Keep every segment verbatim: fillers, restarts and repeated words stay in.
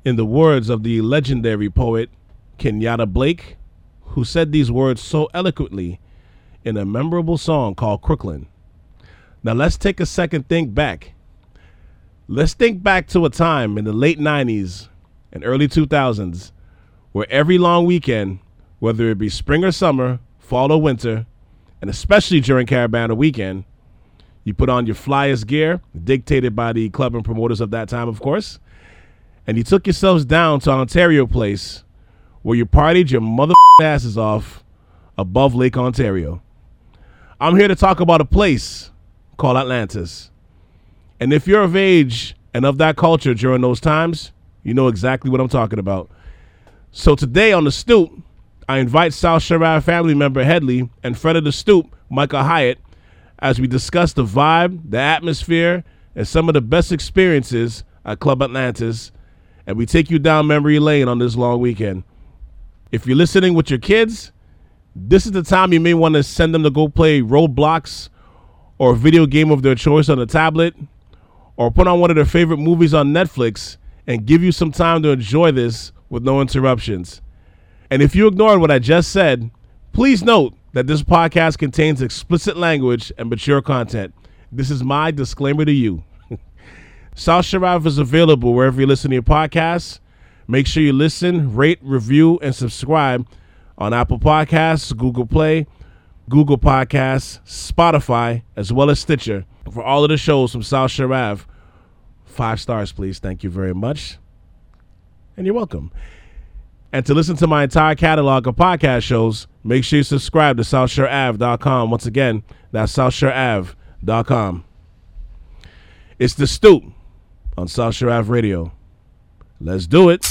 In the words of the legendary poet Kenyatta Blake, who said these words so eloquently in a memorable song called Crooklyn. Now let's take a second think back. Let's think back to a time in the late nineties and early two thousands where every long weekend, whether it be spring or summer, fall or winter, and especially during Carabana weekend, you put on your flyest gear, dictated by the club and promoters of that time, of course, and you took yourselves down to Ontario Place where you partied your mother asses off above Lake Ontario. I'm here to talk about a place called Atlantis. And if you're of age and of that culture during those times, you know exactly what I'm talking about. So today on The Stoop, I invite South Shore Ave family member Headley and friend of The Stoop, Michael Hyatt, as we discuss the vibe, the atmosphere, and some of the best experiences at Club Atlantis, and we take you down memory lane on this long weekend. If you're listening with your kids, this is the time you may want to send them to go play Roblox or a video game of their choice on a tablet, or put on one of their favorite movies on Netflix and give you some time to enjoy this with no interruptions. And if you ignored what I just said, please note that this podcast contains explicit language and mature content. This is my disclaimer to you. South Shore Ave is available wherever you listen to your podcasts. Make sure you listen, rate, review, and subscribe on Apple Podcasts, Google Play, Google Podcasts, Spotify, as well as Stitcher. For all of the shows from South Shore Ave, five stars, please. Thank you very much. And you're welcome. And to listen to my entire catalog of podcast shows, make sure you subscribe to south shore ave dot com. Once again, that's south shore ave dot com. It's The Stoop on South Shore Ave Radio. Let's do it.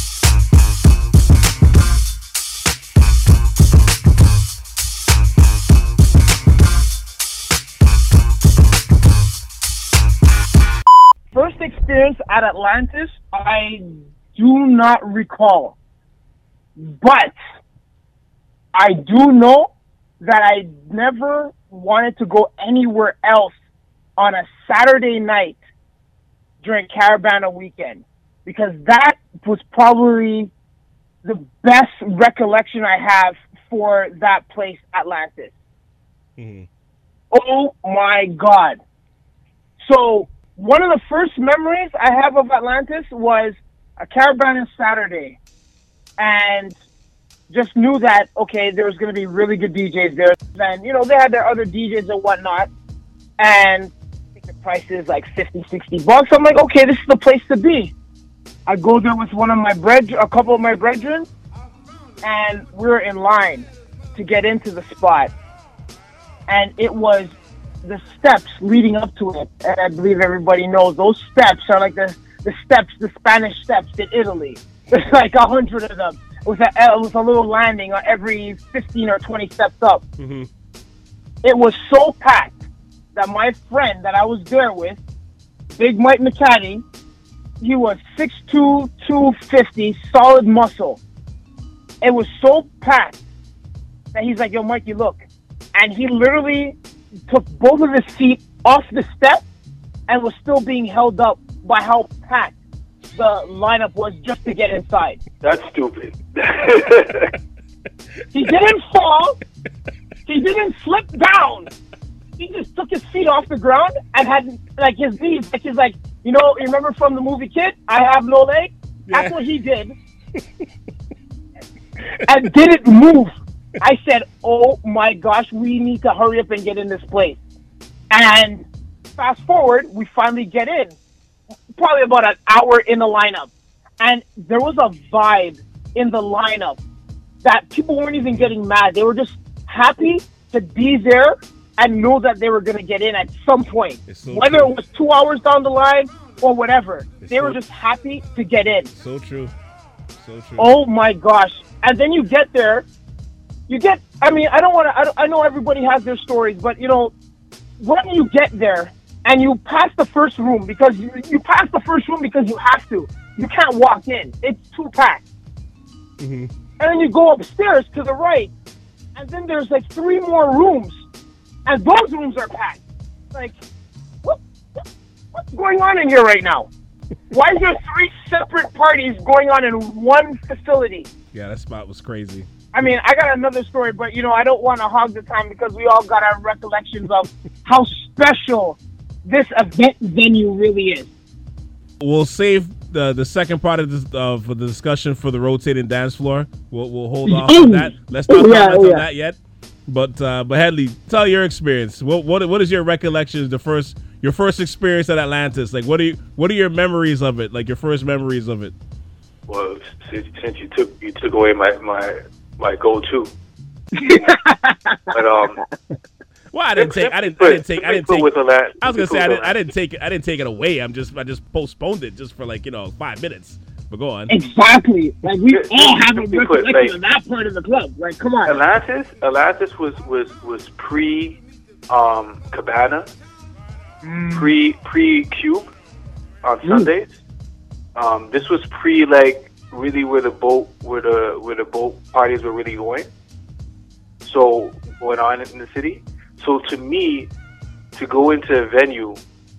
First experience at Atlantis, I do not recall. But I do know that I never wanted to go anywhere else on a Saturday night during Carabana weekend, because that was probably the best recollection I have for that place, Atlantis. Mm-hmm. Oh my God. So one of the first memories I have of Atlantis was a Carabana Saturday, and just knew that, okay, there was going to be really good D Js there. Then, you know, they had their other D Js and whatnot, and I think the price is like fifty, sixty bucks. I'm like, okay, this is the place to be. I go there with one of my bred, a couple of my brethren, and we're in line to get into the spot. And it was the steps leading up to it. And I believe everybody knows those steps are like the, the steps, the Spanish steps in Italy. There's like a hundred of them. It was, a, it was a little landing on every fifteen or twenty steps up. Mm-hmm. It was so packed that my friend that I was there with, Big Mike McCaddy, he was six two, two fifty, solid muscle. It was so packed that he's like, yo, Mikey, look. And he literally took both of his feet off the step and was still being held up by how packed the lineup was just to get inside. That's stupid. He didn't fall. He didn't slip down. He just took his feet off the ground and had like his knees, like he's like, you know, you remember from the movie Kid, I Have No Leg? Yeah. That's what he did. And didn't move. I said, oh my gosh, we need to hurry up and get in this place. And fast forward, we finally get in. Probably about an hour in the lineup. And there was a vibe in the lineup that people weren't even getting mad. They were just happy to be there and know that they were going to get in at some point. So Whether true. It was two hours down the line or whatever. It's they so, were just happy to get in. So true. So true. Oh my gosh. And then you get there. You get, I mean, I don't want to, I, I know everybody has their stories, but you know, when you get there and you pass the first room, because you, you pass the first room because you have to. You can't walk in. It's too packed. Mm-hmm. And then you go upstairs to the right, and then there's like three more rooms, and those rooms are packed. Like, what, what what's going on in here right now? Why is there three separate parties going on in one facility? Yeah, that spot was crazy. I mean, I got another story, but, you know, I don't want to hog the time because we all got our recollections of how special this event venue really is. We'll save the the second part of this uh, for the discussion for the rotating dance floor. We'll we'll hold off on that. Let's not yeah, comment yeah. on that yet. But uh, but Headley, tell your experience. What what what is your recollections? The first your first experience at Atlantis. Like, what are you what are your memories of it? Like your first memories of it. Well, since, since you took you took away my my my go-to. But um. Well, I didn't take. I didn't. I didn't take. I didn't take. With Atlantis, I was gonna say I didn't. I didn't take it. I didn't take it away. I'm just. I just postponed it just for like you know five minutes. But go on. Exactly. Like we Just- all have a simply put, recollection like- of that part of the club. Like, come on. Atlantis, Atlantis was was was pre um, Cabana, pre pre Cube on Sundays. Um, this was pre like really where the boat where the where the boat parties were really going. So going on in the city. So to me, to go into a venue,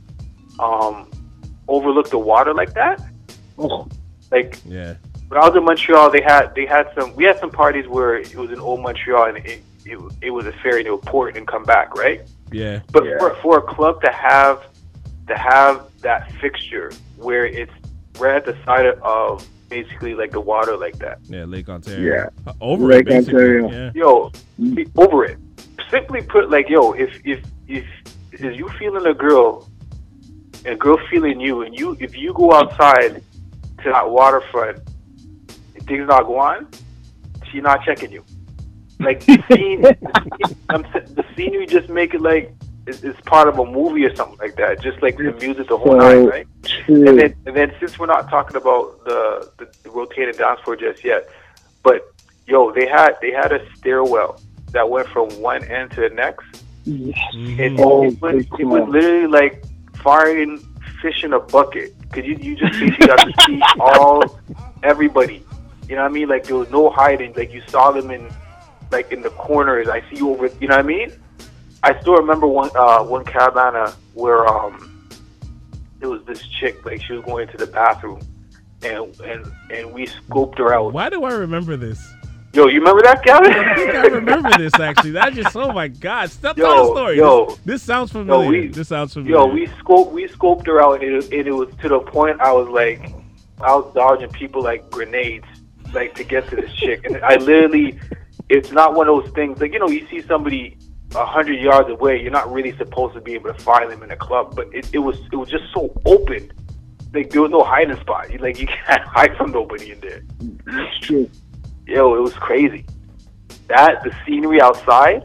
um, overlook the water like that, Oh, like Yeah. when I was in Montreal, they had they had some we had some parties where it was in old Montreal and it it, it was a ferry. They would port and come back, right? Yeah. But Yeah. for for a club to have to have that fixture where it's right at the side of basically like the water like that, Yeah. Lake Ontario. Yeah. Uh, over Lake it, basically. Ontario. Yeah. yo, be over it. Simply put, like yo, if if if is you feeling a girl, and a girl feeling you, and you if you go outside to that waterfront, and things not go on, she not checking you. Like the scene, I'm, s- the scenery just make it like it's, it's part of a movie or something like that. Just like the music, the whole So night, right? true. And then, and then since we're not talking about the, the, the rotating dance floor just yet, but yo, they had they had a stairwell that went from one end to the next. Yes. Mhm. It, Oh, it, was, good it was call. literally like firing fish in a bucket because you, you just basically got to see all everybody. You know what I mean? Like there was no hiding. Like you saw them in like in the corners. I see you over. You know what I mean? I still remember one uh, one Cabana where um it was this chick like she was going to the bathroom and and and we scoped her out. Why do I remember this? Yo, you remember that, Calvin? I think I remember this actually. That just oh my god! Stop Yo, telling the story. yo. this, this sounds familiar. we- this sounds familiar. Yo, we scoped we scoped her out, and it, and it was to the point I was like, I was dodging people like grenades, like to get to this chick. And I literally, it's not one of those things like you know you see somebody a hundred yards away, you're not really supposed to be able to find them in a club, but it, it was it was just so open, like there was no hiding spot. You like you can't hide from nobody in there. That's true. Yo, it was crazy. That the scenery outside,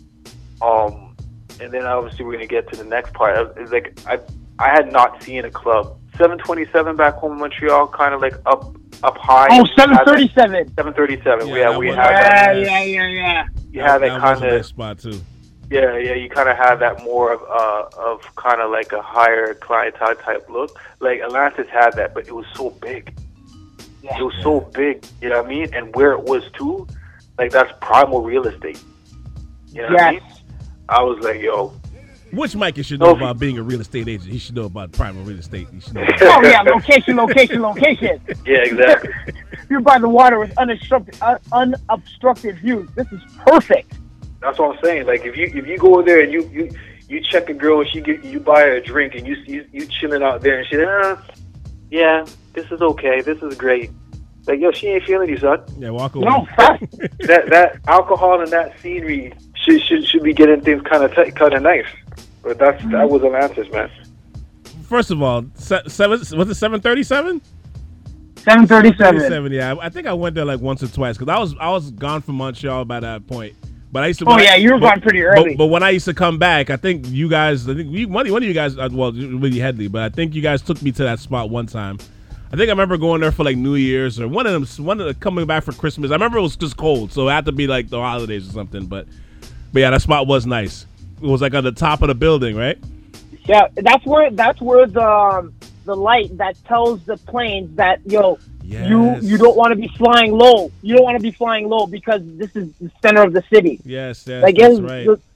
um, and then obviously we're gonna get to the next part. It's like I, I had not seen a club. seven twenty-seven back home in Montreal, kind of like up, up high. Oh, seven thirty-seven. seven thirty-seven. Yeah, we had, that we was- had Yeah, that. yeah, yeah, yeah. You had that was kind a nice of, spot too. yeah, yeah. You kind of have that more of, uh, of kind of like a higher clientele type look. Like Atlantis had that, but it was so big. It was so big, you know what I mean? And where it was too, like that's primal real estate. You know what I Yes. mean? I was like, yo, Which Mike you should know No, about being a real estate agent. He should know about primal real estate. He should know. Oh yeah, location, location, location. yeah, exactly. You're by the water with unobstructed, uh, unobstructed views. This is perfect. That's what I'm saying. Like if you if you go there and you you, you check a girl and she get you buy her a drink and you you, you chilling out there and she, uh, yeah, this is okay, this is great. Like yo, she ain't feeling you, son. Yeah, walk away. No, fact. that that alcohol and that scenery should should should be getting things kind of tight, kind of nice. But that's that was Atlantis, man. First of all, se- seven was it seven thirty-seven? seven thirty-seven. thirty-seven. Yeah, I I think I went there like once or twice because I was I was gone from Montreal by that point. But I used to. Oh when I- yeah, you were but- gone pretty early. But, but when I used to come back, I think you guys, I think we, one, one of you guys, uh, well, Willie Headley, but I think you guys took me to that spot one time. I think I remember going there for like New Year's or one of them, one of the coming back for Christmas. I remember it was just cold, so it had to be like the holidays or something. But, but yeah, that spot was nice. It was like on the top of the building, right? Yeah, that's where that's where the um, the light that tells the planes that yo, Yes. you you don't want to be flying low. You don't want to be flying low because this is the center of the city. Yes, yes, Like that's it's- right. the,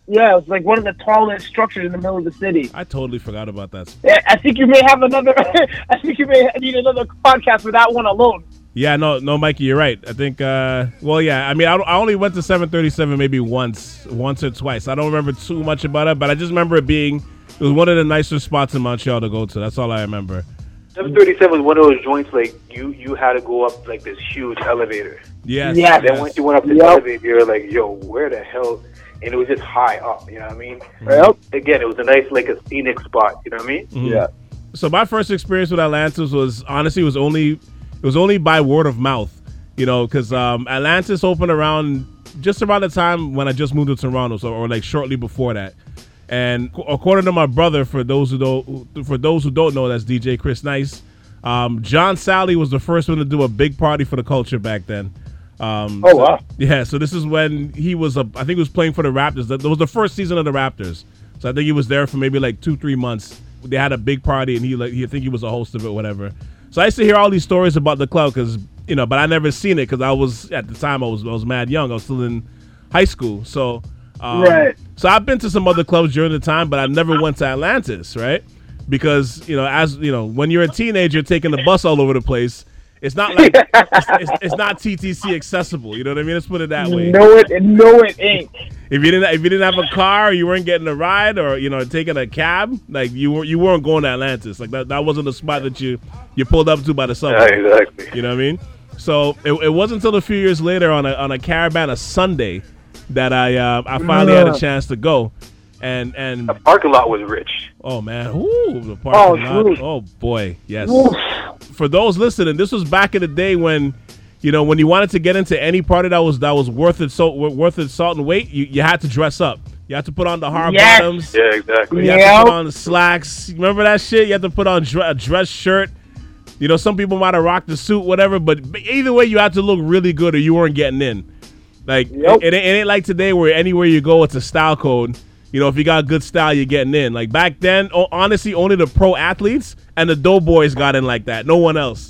Yeah, it was like one of the tallest structures in the middle of the city. I totally forgot about that. Yeah, I think you may have another. I think you may need another podcast for that one alone. Yeah, no, no, Mikey, you're right. I think, uh, well, yeah, I mean, I, I only went to seven thirty-seven maybe once, once or twice. I don't remember too much about it, but I just remember it being, it was one of the nicer spots in Montreal to go to. That's all I remember. seven thirty-seven was one of those joints, like, you, you had to go up, like, this huge elevator. Yes. Yes. And then once you went up the Yep. elevator, you're like, yo, where the hell? And it was just high up, you know what I mean? Yep. Again, it was a nice, like, a scenic spot, you know what I mean? Mhm. Yeah. So my first experience with Atlantis was, honestly, was only, it was only by word of mouth, you know, because um, Atlantis opened around, just around the time when I just moved to Toronto, so, or like shortly before that. And according to my brother, for those who don't, for those who don't know, that's D J Chris Nice. Um, John Sally was the first one to do a big party for the culture back then. Um, Oh, so- wow. Yeah, so this is when he was, a, I think he was playing for the Raptors. That that was the first season of the Raptors. So I think he was there for maybe like two, three months. They had a big party, and he like he I think he was a host of it, whatever. So I used to hear all these stories about the club, because you know, but I never seen it because I was at the time I was I was mad young. I was still in high school, so um, Right. So I've been to some other clubs during the time, but I never went to Atlantis, right? Because you know, as you know, when you're a teenager taking the bus all over the place, it's not like it's, it's, it's not T T C accessible. You know what I mean? Let's put it that way. No, it no, it ain't. If you didn't if you didn't have a car, or you weren't getting a ride, or you know taking a cab, like you were you weren't going to Atlantis. Like that, that wasn't a spot that you you pulled up to by the subway. Yeah, exactly. You know what I mean? So it, it wasn't until a few years later on a on a caravan a Sunday that I uh, I finally had a chance to go, and and The parking lot was rich. oh man, ooh, the parking Oh, lot. dude. Oh boy, yes. Oof. For those listening, this was back in the day when, you know, when you wanted to get into any party that was that was worth its so worth its salt and weight, you, you had to dress up. You had to put on the hard Yes. bottoms. Yeah, exactly. You had Yeah. to put on the slacks. Remember that shit? You had to put on dre- a dress shirt. You know, some people might have rocked the suit, whatever, but but either way, you had to look really good or you weren't getting in. Like, Yep. it, it, ain't- it ain't like today where anywhere you go, it's a style code. You know, if you got good style, you're getting in. Like, back then, oh, honestly, only the pro athletes and the doughboys got in like that. No one else.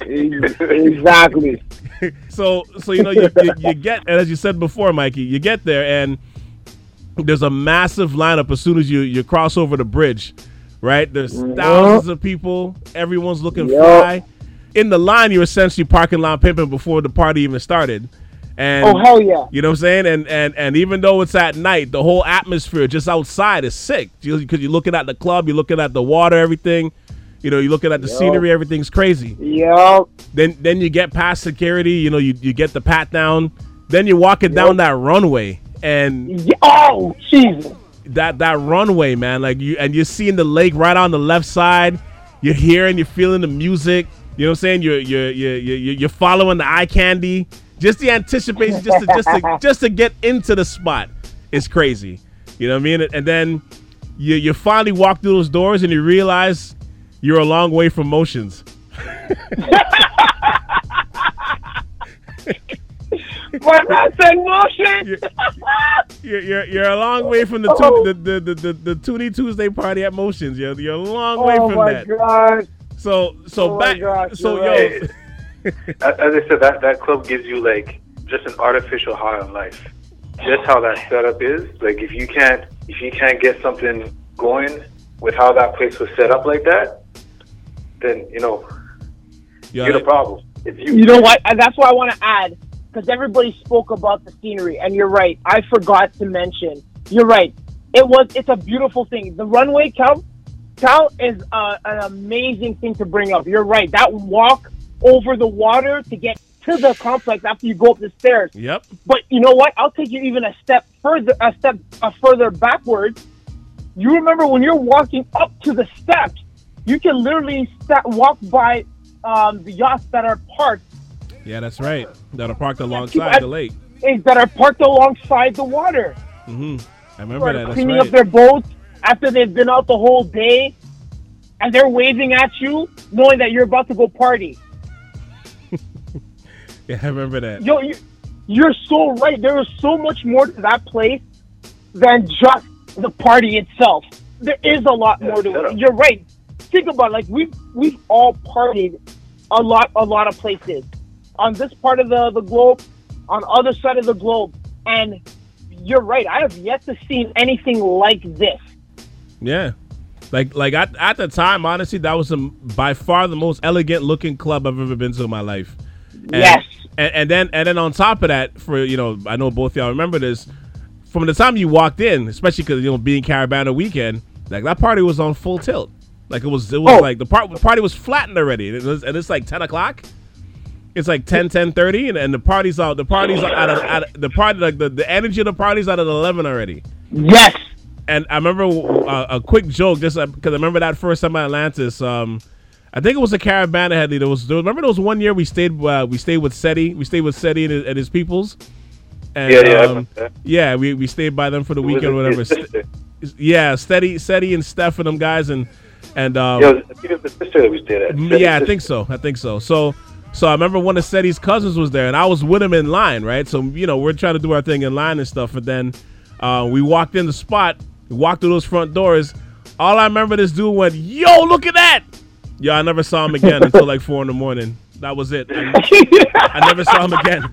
Exactly. So, so you know, you, you, you get, and as you said before, Mikey, you get there, and there's a massive lineup as soon as you, you cross over the bridge, right? There's thousands of people. Everyone's looking Yep. fly. In the line, you're essentially parking lot pimping before the party even started. And Oh, hell yeah. you know what I'm saying? And and and even though it's at night, the whole atmosphere just outside is sick. Because you're looking at the club, you're looking at the water, everything. You know, you're looking at the Yep. scenery, everything's crazy. Yep. Then then you get past security, you know, you, you get the pat down. Then you're walking down that runway, and Yeah. Oh, Jesus. that that runway, man, like you and you're seeing the lake right on the left side. You're hearing, you're feeling the music. You know what I'm saying? You're you're you're you're, you're following the eye candy. Just the anticipation, just to, just to just to get into the spot is crazy. You know what I mean? And then you you finally walk through those doors and you realize you're a long way from motions. What's that in motion? You're, you're you're a long way from the Oh. tu- the, the, the, the Toonie Tuesday party at Motions. You're you're a long way Oh from my that. God. So so Oh my back gosh, so you're yo right. As as I said, that, that club gives you, like, just an artificial high on life. Just how that setup is. Like, if you can't if you can't get something going with how that place was set up like that, then, you know, yo, you're the problem. It's you. You know what? And that's what I want to add, because everybody spoke about the scenery, and you're right. I forgot to mention. You're right. It was. It's a beautiful thing. The runway, Cal, Cal is uh, an amazing thing to bring up. You're right. That walk over the water to get to the complex after you go up the stairs. Yep. But you know what? I'll take you even a step further, a step uh, further backwards. You remember when you're walking up to the steps, you can literally sta- walk by um, the yachts that are parked, Yeah, that's right. That are parked people alongside at- the lake. is that are parked alongside the water, hmm I who remember are that. That's cleaning right. up their boats after they've been out the whole day, and they're waving at you, knowing that you're about to go party. Yeah, I remember that. Yo, you, you're so right. There is so much more to that place than just the party itself. There is a lot more to it. You're right. Think about it. Like we've we've all partied a lot a lot of places on this part of the, the globe, on other side of the globe, and you're right. I have yet to see anything like this. Yeah. Like, like at, at the time, honestly, that was some, by far the most elegant looking club I've ever been to in my life. And, Yes. And, and then, and then on top of that, for you know, I know both y'all remember this. From the time you walked in, especially because you know being Caravana weekend, like that party was on full tilt. Like it was, it was Oh. like the part, the party was flattened already. It was, and it's like ten o'clock. It's like ten, ten thirty, and, and the party's out. The party's out of, out of the party. Like the, the energy of the party's out at eleven already. Yes. And I remember uh, a quick joke, just because I remember that first time at Atlantis. Um, I think it was a Caravana head leader. There was, there was, remember there was one year we stayed uh, we stayed with Seti. We stayed with Seti and his, and his peoples. And, Yeah, yeah, I um, remember that. yeah. We, we stayed by them for the Was weekend it or whatever. his sister? St- yeah, Seti, Seti and Steph and them guys and and um, Yeah, it was, I think it was the sister that we stayed at. Mm, Seti's yeah, I sister. think so. I think so. So, so I remember one of Seti's cousins was there, and I was with him in line, right? So, you know, we're trying to do our thing in line and stuff, and then uh, we walked in the spot, we walked through those front doors. All I remember, this dude went, "Yo, look at that!" Yo, I never saw him again until like four in the morning. That was it. I, I never saw him again.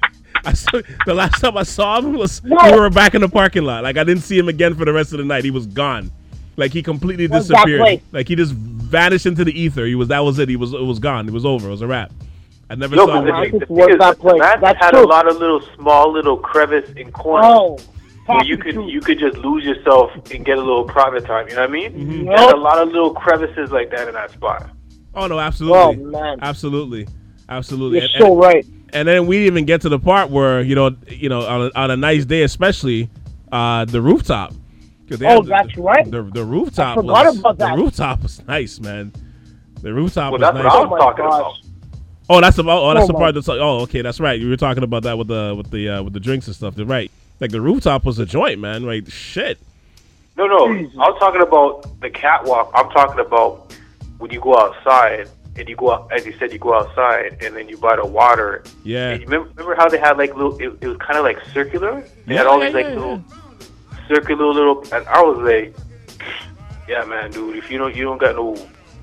I saw, the last time I saw him was we were back in the parking lot. Like I didn't see him again for the rest of the night. He was gone. Like he completely What's that disappeared. place? Like he just vanished into the ether. He was that was it. He was it was gone. It was over. It was a wrap. I never No, saw but him the again. thing, the Atlantis thing was is, that place. Atlantis That's had true. a lot of little small little crevice in corners Oh. where you could you could just lose yourself and get a little private time. You know what I mean? Mm-hmm. There's a lot of little crevices like that in that spot. Oh no, absolutely, Oh, man. absolutely, absolutely. You're And, so and, right. and then we didn't even get to the part where you know, you know, on a, on a nice day, especially uh, the rooftop. 'Cause they Oh, had the- that's right. The, the rooftop. I forgot was, about that. The rooftop was nice, man. The rooftop Well, was that's nice. what I Oh was my talking gosh. about. Oh, that's the oh, that's Oh the my- part that's like, oh, okay, that's right. You were talking about that with the with the uh, with the drinks and stuff. You're right. Like the rooftop was a joint, man. Like shit. No, no, Jesus. I was talking about the catwalk. I'm talking about when you go outside and you go out, as you said, you go outside and then you buy the water. Yeah. And you remember, remember how they had like little? It, it was kind of like circular. They Yeah, had all yeah, these like yeah, little circular little. And I was like, yeah, man, dude. If you don't, you don't got no.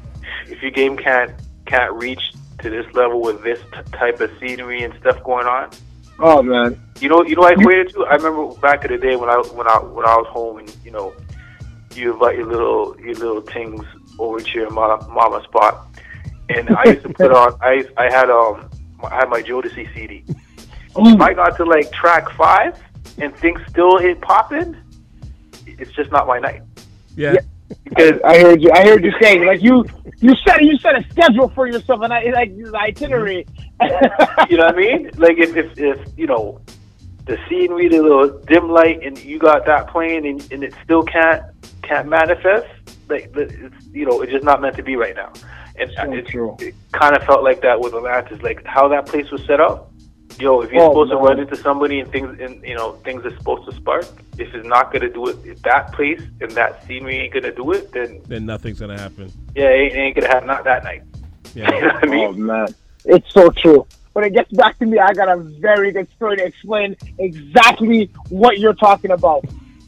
If your game can't can't reach to this level with this t- type of scenery and stuff going on. Oh, man. You know, you know, what I equated to. I remember back in the day when I when I when I was home, and you know, you invite your little your little things over to your mama, mama spot, and I used to put on. I I had um I had my Jodeci C D. If I got to like track five and things still hit popping, it's just not my night. Yeah. Because I heard you. I heard you saying like you. You set you set a schedule for yourself, and I like the itinerary. you know what I mean? Like if if, if you know the scenery, the little dim light, and you got that playing, and, and it still can't can't manifest. Like the- it's you know it's just not meant to be right now. And So it, true. it kind of felt like that with Atlantis, like how that place was set up. Yo, if you're Oh, supposed man. to run into somebody and things, and you know things are supposed to spark, if it's not gonna do it, if that place and that scenery ain't gonna do it, then Then nothing's gonna happen. yeah, it ain't, it ain't gonna happen. Not that night. Yeah. You know what I mean? Oh man, it's so true. When it gets back to me, I got a very good story to explain exactly what you're talking about.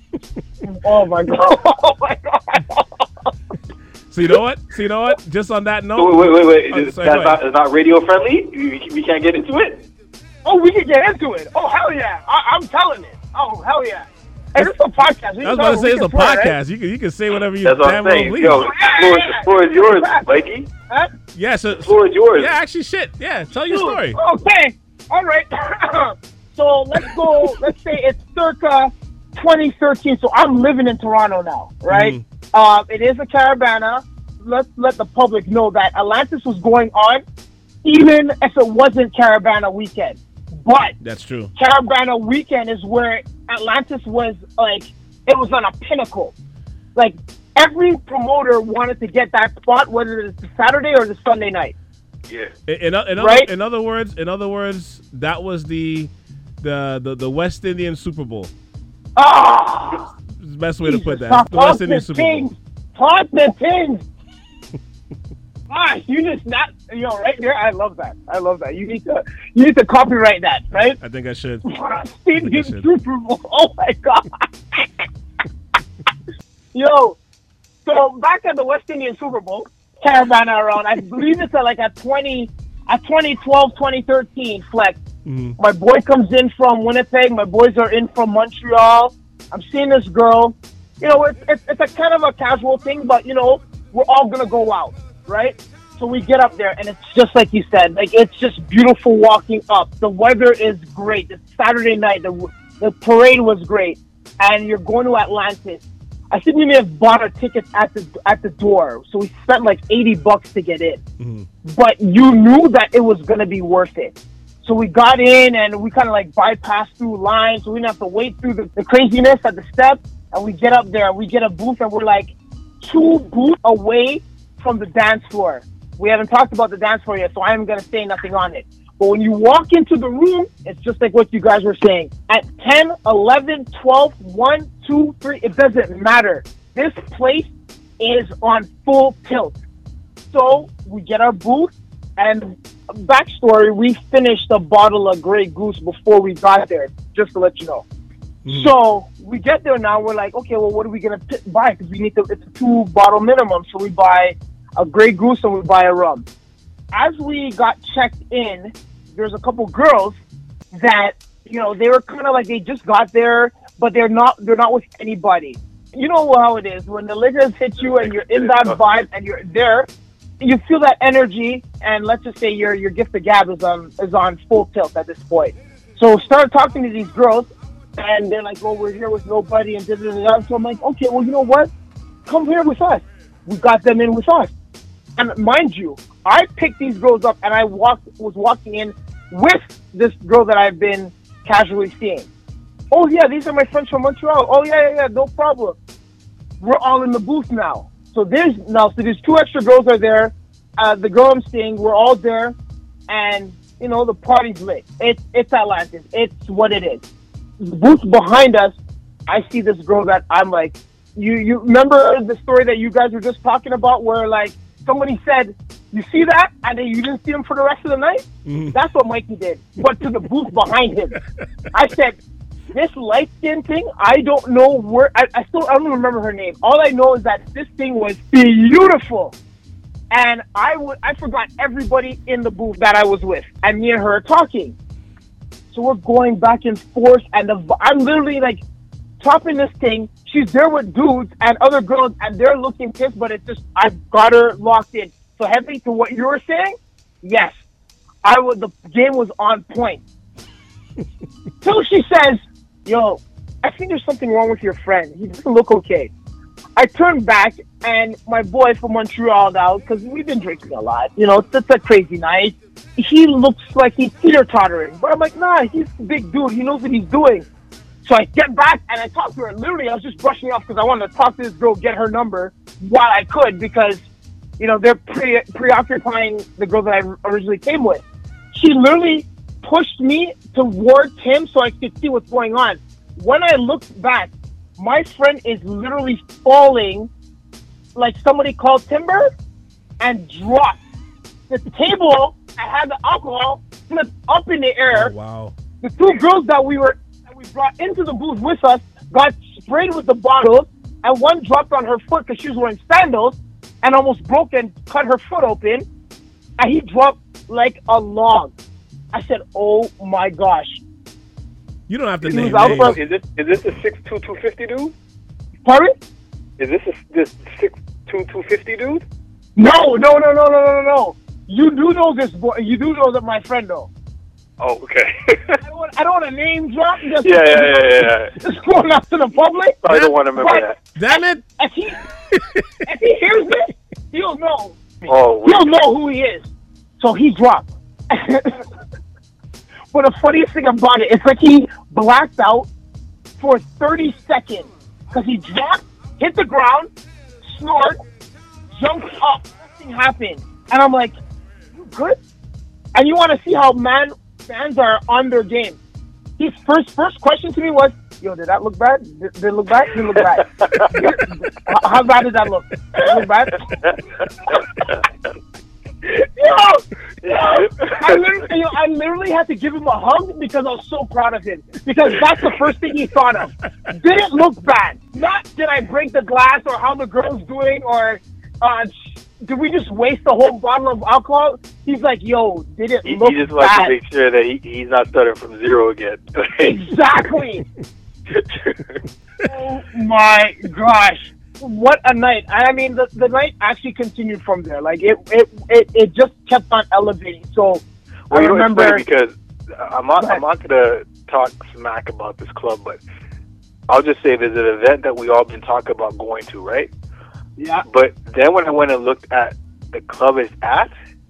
Oh my god! Oh my god! So you know what? So you know what? Just on that note. So wait, wait, wait, Oh, wait. sorry, That's go not, ahead. it's not radio friendly? We, we can't get into it? Oh, we can get into it. Oh hell yeah! I, I'm telling it. Oh hell yeah! Hey, this is a podcast. We I was can about to go- say we it's a can swear, podcast. right? You can you can say whatever you That's what damn I'm well saying. please. Yo, the floor, the floor is yours, Mikey. Huh? Yeah, so, The floor is yours. yeah, actually, shit. Yeah, tell your story. Okay. All right. So let's go. Let's say it's circa twenty thirteen. So I'm living in Toronto now, right? Mm-hmm. Um, it is a Caravana. Let's let the public know that Atlantis was going on, even if it wasn't Caravana weekend. But That's true. Caravana weekend is where Atlantis was like, it was on a pinnacle. Like every promoter wanted to get that spot, whether it's the Saturday or the Sunday night. Yeah. In, in, in, Right? other, in other words, in other words, that was the the the, the West Indian Super Bowl. Ah! It's the best way to put that. Talk, The West talk Indian the Super Bowl. things. Talk the things. Ah, you just not, you know, right there. I love that. I love that. You need to, you need to copyright that, right? I think I should. Indian should. Super Bowl. Oh my god. Yo, so back at the West Indian Super Bowl, Caravana around. I believe it's at like a twenty, a twenty twelve, twenty thirteen flex. Mm-hmm. My boy comes in from Winnipeg. My boys are in from Montreal. I'm seeing this girl. You know, it's, it's, it's a kind of a casual thing, but, you know, we're all going to go out, right? So we get up there, and it's just like you said. Like, it's just beautiful walking up. The weather is great. It's Saturday night. The, the parade was great. And you're going to Atlantis. I think we may have bought our tickets at the at the door. So we spent like eighty bucks to get in. Mm-hmm. But you knew that it was going to be worth it. So we got in, and we kind of like bypassed through lines. So we didn't have to wait through the, the craziness at the steps. And we get up there, we get a booth, and we're like two booths away from the dance floor. We haven't talked about the dance floor yet, so I'm going to say nothing on it. But when you walk into the room, it's just like what you guys were saying. At ten, eleven, twelve, one, two, three, it doesn't matter. This place is on full tilt. So we get our booth, and backstory, we finished a bottle of Grey Goose before we got there, just to let you know. Mm. So we get there now, we're like, okay, well, what are we going to buy? Because we need to, it's a two bottle minimum. So we buy a Grey Goose and we buy a rum. As we got checked in, there's a couple girls that, you know, they were kind of like, they just got there, but they're not, they're not with anybody. You know how it is when the liquors hit you and you're in that vibe and you're there, you feel that energy. And let's just say your, your gift of gab is on, is on full tilt at this point. So started talking to these girls and they're like, oh, we're here with nobody. And da, da, da, da. So I'm like, okay, well, you know what? Come here with us. We got them in with us. And mind you, I picked these girls up and I walked, was walking in with this girl that I've been casually seeing. Oh, yeah, these are my friends from Montreal. Oh, yeah, yeah, yeah, no problem. We're all in the booth now. So there's now, so there's two extra girls are there. Uh, the girl I'm seeing, we're all there. And, you know, the party's lit. It's, it's Atlantis. It's what it is. The booth behind us, I see this girl that I'm like, you, you remember the story that you guys were just talking about where, like, somebody said, you see that? And then you didn't see him for the rest of the night? Mm-hmm. That's what Mikey did. But to the booth behind him. I said, this light skin thing, I don't know where, I, I still, I don't remember her name. All I know is that this thing was beautiful. And I would, I forgot everybody in the booth that I was with. And me and her are talking. So we're going back and forth. And the, I'm literally like topping this thing. She's there with dudes and other girls, and they're looking pissed, but it's just, I've got her locked in. So heavy to what you were saying, yes, I would. The game was on point. Till she says, yo, I think there's something wrong with your friend. He doesn't look okay. I turned back, and my boy from Montreal now, because we've been drinking a lot, you know, it's, it's a crazy night. He looks like he's teeter-tottering. But I'm like, nah, he's a big dude. He knows what he's doing. So I get back, and I talk to her. Literally, I was just brushing off because I wanted to talk to this girl, get her number while I could, because, you know, they're pre- preoccupying the girl that I originally came with. She literally pushed me towards him so I could see what's going on. When I looked back, my friend is literally falling like somebody called timber and dropped. The table that had the alcohol flipped up in the air. Oh, wow. The two girls that we were that we brought into the booth with us got sprayed with the bottles, and one dropped on her foot because she was wearing sandals and almost broke and cut her foot open, and he dropped like a log. I said, oh my gosh. You don't have to He name was out names. for- Is this is this a six two two fifty dude? Pardon? Is this a this six two two fifty dude? No, no, no, no, no, no, no, no. You do know this boy. You do know that my friend, though. Oh, okay. I don't want, I don't want to name drop. Just, yeah, yeah, yeah, yeah, yeah. Just going out to the public. I don't want to remember But that. Damn it! If he, if he hears this, he'll know. Oh, wait. He'll know who he is. So he dropped. But the funniest thing about it, it's like he blacked out for thirty seconds. Because he dropped, hit the ground, snored, jumped up, nothing happened. And I'm like, you good? And you want to see how man fans are on their game. His first first question to me was, yo, did that look bad? Did, did it look bad? Did it look bad? how, how bad did that look? Did it look bad? yo, yo, I literally, yo, I literally had to give him a hug because I was so proud of him. Because that's the first thing he thought of. Did it look bad? Not did I break the glass or how the girl's doing or uh, did we just waste the whole bottle of alcohol? He's like, yo, did it He, look he just wants bad? to make sure that he, he's not starting from zero again. Exactly. Oh my gosh. What a night. I mean, the, the night actually continued from there. Like, it it, it, it just kept on elevating. So, Well, I you know, remember... it's funny because I'm not, I'm not going to talk smack about this club, but I'll just say there's an event that we all been talking about going to, right? Yeah. But then when I went and looked at the club it's at,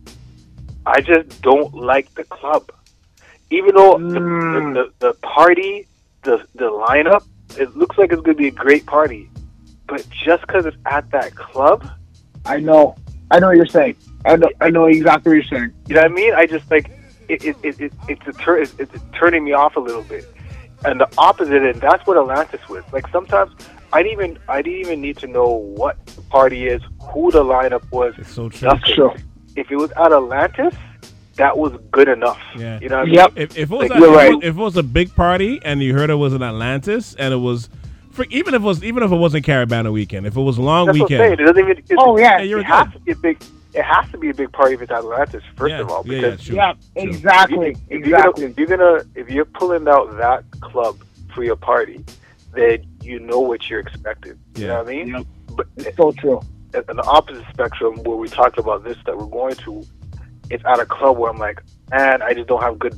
I just don't like the club. Even though Mm. the, the, the party, the, the lineup, it looks like it's going to be a great party. But just because it's at that club, I know. I know what you're saying. I know, I know exactly what you're saying. you know what I mean? I just like, it, it, it, it, it's, a tur- it's, it's turning me off a little bit. And the opposite, and that's what Atlantis was. Like, sometimes I didn't even I didn't even need to know what the party is, who the lineup was. It's so true. Nothing. Sure. If it was at Atlantis, that was good enough. Yeah. You know what I mean? Yep. If, if it was Like, a, you're if, right. it was- if it was a big party and you heard it was in Atlantis and it was, for, even if it was even if it wasn't Caravana weekend, if it was a long That's what I'm saying. weekend, It doesn't even. It, Oh, yeah. Yeah, you're it has good. to be a big. It has to be a big party if it's Atlantis. First Yeah, of all, yeah, yeah, because true. Yeah, True. exactly. if you're, gonna, Exactly. if you're gonna if you're pulling out that club for your party, then you know what you're expecting. You Yeah. know what I mean? Yep. But It's so true. at the opposite spectrum, where we talked about this that we're going to, it's at a club where I'm like, man, I just don't have good,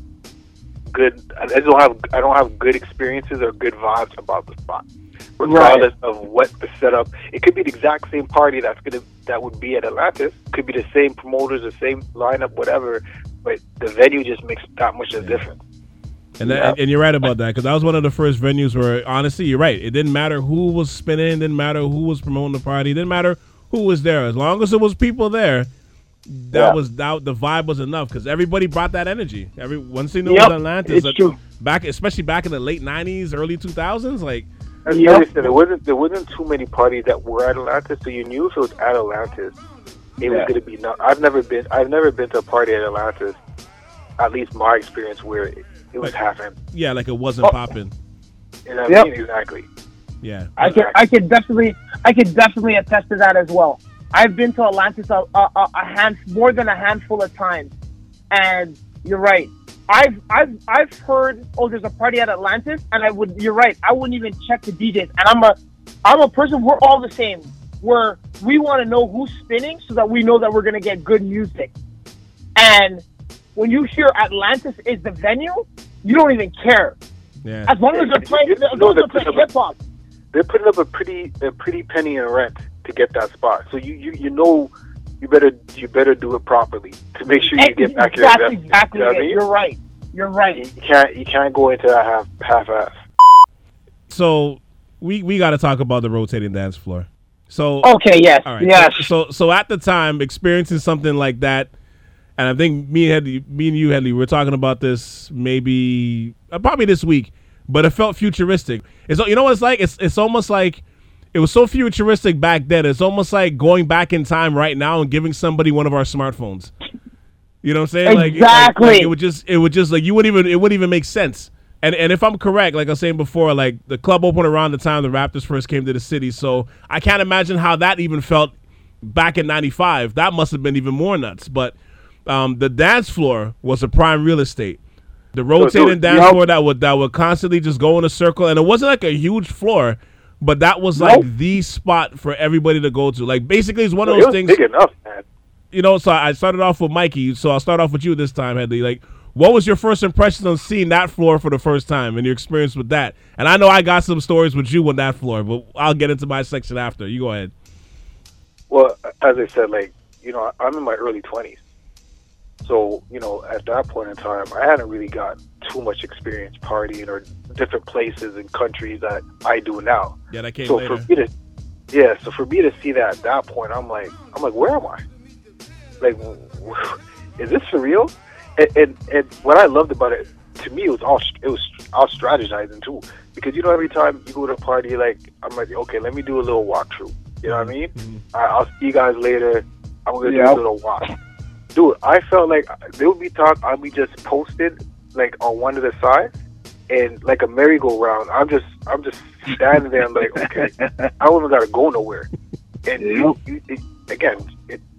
good. I just don't have I don't have good experiences or good vibes about the spot, regardless of what the setup. It could be the exact same party that's gonna that would be at Atlantis. Could be the same promoters, the same lineup, whatever. But the venue just makes that much of a difference. and that, Yeah. and you're right about that because that was one of the first venues where honestly you're right. It didn't matter who was spinning, didn't matter who was promoting the party, didn't matter who was there. As long as it was people there, that Yeah. was that the vibe was enough because everybody brought that energy. Every once they knew Yep, it was Atlantis, it's uh, true. back especially back in the late nineties, early two thousands, like And Yep. listen, there wasn't there wasn't too many parties that were at Atlantis, so you knew if it was at Atlantis, it was Yeah. going to be. Not, I've never been I've never been to a party at Atlantis, at least my experience, where it, it was Like- half empty. yeah, like it wasn't Oh. popping. You know what Yep. I mean? Exactly. Yeah, I can I can definitely I can definitely attest to that as well. I've been to Atlantis a, a, a a hand more than a handful of times, and you're right. I've I've I've heard oh there's a party at Atlantis, and I would you're right. I wouldn't even check the D Js, and I'm a I'm a person. We're all the same. Where we want to know who's spinning so that we know that we're gonna get good music. And when you hear Atlantis is the venue, you don't even care. yeah. As long as they're playing, as long as they're playing hip hop. They're putting up a pretty a pretty penny in rent to get that spot. So you, you, you know you better you better do it properly to make sure you get back your That's investment. exactly You know what I it. mean? You're right. You're right. You can't you can't go into that half half ass. So we we got to talk about the rotating dance floor. So Okay. Yes. all right, Yes. So so at the time, experiencing something like that, and I think me and Headley, me and you Headley, we were talking about this maybe uh, probably this week, but it felt futuristic. It's you know what it's like. It's it's almost like it was so futuristic back then. It's almost like going back in time right now and giving somebody one of our smartphones. You know what I'm saying? Like, like, Exactly. like it would just it would just like you wouldn't even it wouldn't even make sense. And and if I'm correct, like I was saying before, like the club opened around the time the Raptors first came to the city, so I can't imagine how that even felt back in ninety-five. That must have been even more nuts. But um, the dance floor was a prime real estate. The rotating dude, dance yep. floor that would that would constantly just go in a circle, and it wasn't like a huge floor, but that was like Nope. the spot for everybody to go to. Like basically, it's one of It those was things. big enough, man. You know, so I started off with Mikey, so I'll start off with you this time, Headley. Like, what was your first impression on seeing that floor for the first time and your experience with that? And I know I got some stories with you on that floor, but I'll get into my section after. You go ahead. Well, as I said, like, you know, I'm in my early twenties. So, you know, at that point in time, I hadn't really got too much experience partying or different places and countries that I do now. Yeah, that came So later. for me to, yeah, so for me to see that at that point, I'm like, I'm like, where am I? Like, is this for real? And, and and what I loved about it, to me, it was all it was all strategizing too, because you know every time you go to a party, like I'm like, okay, let me do a little walkthrough. You know what I mean? Mhm. All right, I'll see you guys later. I'm gonna do Yeah. a little walk. Dude, I felt like there would be talk. I'll be just posted like on one of the sides, and like a merry-go-round. I'm just I'm just standing there. I'm like, okay, I don't even gotta go nowhere. And you, you, it, again, it,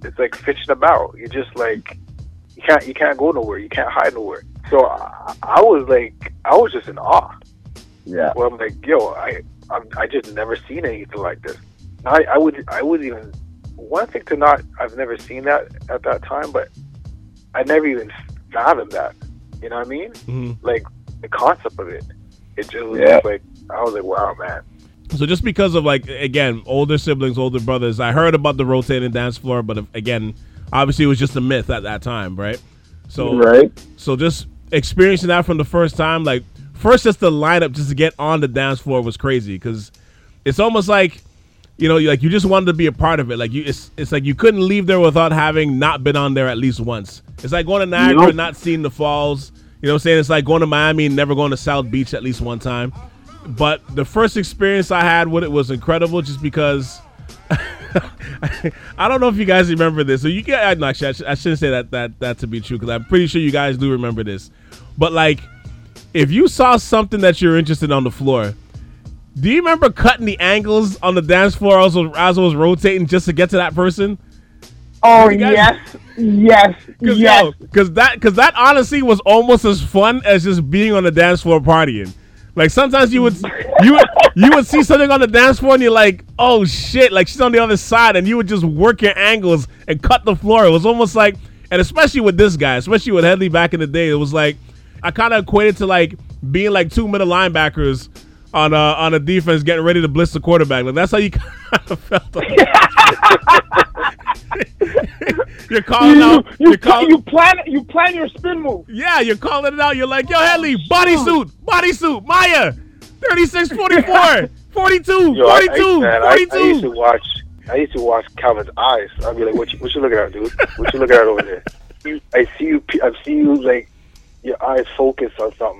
it's like fish in a barrel. You're just like you can't you can't go nowhere. You can't hide nowhere. So I, I was like I was just in awe. Yeah. Well, I'm like, yo, I I, I just never seen anything like this. I I would I would even one thing to not I've never seen that at that time, but I never even fathomed that. You know what I mean? Mm-hmm. Like the concept of it. It just was Yeah. just like I was like, wow, man. So just because of, like, again, older siblings, older brothers, I heard about the rotating dance floor, but again, obviously it was just a myth at that time, right? So, Right. so just experiencing that from the first time, like, first just the lineup just to get on the dance floor was crazy because it's almost like, you know, like you just wanted to be a part of it. Like you, it's it's like you couldn't leave there without having not been on there at least once. It's like going to Niagara Nope. and not seeing the falls. You know what I'm saying? It's like going to Miami and never going to South Beach at least one time. But the first experience I had with it was incredible just because I don't know if you guys remember this. So you get no, actually, I, sh- I shouldn't say that that that to be true because I'm pretty sure you guys do remember this. But like, if you saw something that you're interested in on the floor, do you remember cutting the angles on the dance floor as I was, as I was rotating just to get to that person? Oh You guys- yes, yes, Cause, yes. yo, cause that, cause that honestly was almost as fun as just being on the dance floor partying. Like sometimes you would, you would, you would see something on the dance floor and you're like, oh shit, like she's on the other side, and you would just work your angles and cut the floor. It was almost like, and especially with this guy, especially with Headley back in the day, it was like, I kind of equated to like being like two middle linebackers on a on a defense getting ready to blitz the quarterback. Like that's how you kind of felt. You're calling You, out. you, You're pla- calling. you plan you plan your spin move. Yeah, you're calling it out. You're like, yo, Headley, bodysuit, bodysuit, Maya, thirty-six, forty-four, forty-two, Yo, I, I, forty-two, man, I, I used to forty-two. watch. I used to watch Calvin's eyes. I'd be like, "What you, what you looking at, dude? What you looking at over there?" You, I see you. I see you like your eyes focus on something.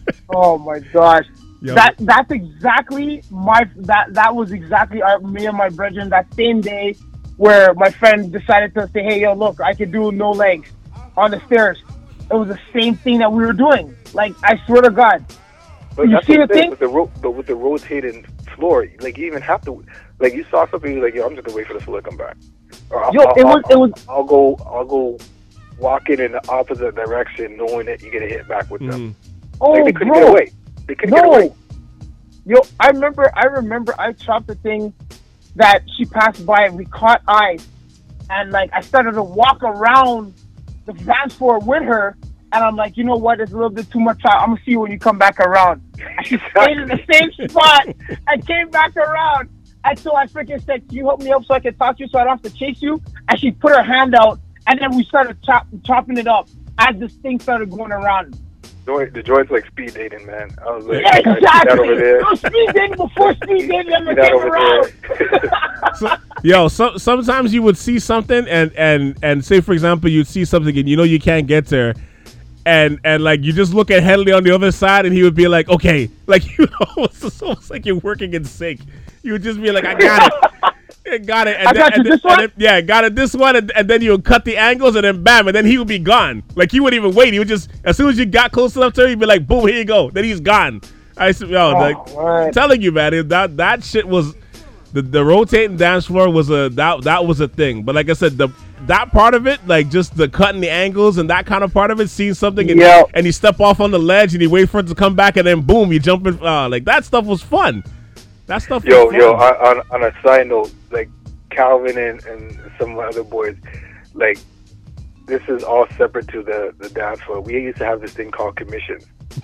Oh my gosh. Yo. That that's exactly my that that was exactly our, me and my brethren that same day where my friend decided to say, hey yo, look, I can do no legs on the stairs. It was the same thing that we were doing. Like I swear to God. But You that's see the the thing thing? with the ro- but with the rotating floor, like you even have to, like you saw something, you're like, yo, I'm just gonna wait for the floor to come back. Or I'll, Yo, I'll, it was I'll, it was I'll go. I'll go walking in the opposite direction, knowing that you're gonna hit back with them. Mm. oh Like they couldn't bro. get away. They couldn't get away. No. Yo, I remember I remember I chopped the thing that she passed by and we caught eyes. And like I started to walk around the dance floor with her, and I'm like, you know what? It's a little bit too much time. I'm gonna see you when you come back around. And she stayed in the same spot. I came back around, and so I freaking said, "Can you help me up so I can talk to you, so I don't have to chase you?" And she put her hand out, and then we started chop, chopping it up as this thing started going around. Joy, the joint's like speed dating, man. I was like, Yeah, I see that exactly. over there. It was speed dating before speed dating ever See that came over around. there. So, yo, so, sometimes you would see something and, and, and say, for example, you'd see something and you know you can't get there. And, and like, you just look at Headley on the other side and he would be like, okay. Like, you know, it's almost like you're working in sync. You would just be like, I got it. I got it. And I then, got you and then- this one? and then- yeah, got it this one. And, and then you would cut the angles and then bam. And then he would be gone. Like, he wouldn't even wait. He would just, as soon as you got close enough to him, he'd be like, boom, here you go. Then he's gone. I said, yo, Oh, like, man. I'm telling you, man, it- that, that shit was, the, the rotating dance floor was a, that, that was a thing. But like I said, the, that part of it, like just the cutting the angles and that kind of part of it, seeing something and, Yeah. and you step off on the ledge and you wait for it to come back and then boom, you jump in. Uh, like that stuff was fun. That stuff was Yo, fun. yo, on, on a side note, like Calvin and, and some of my other boys, like this is all separate to the, the dance floor. We used to have this thing called commissions.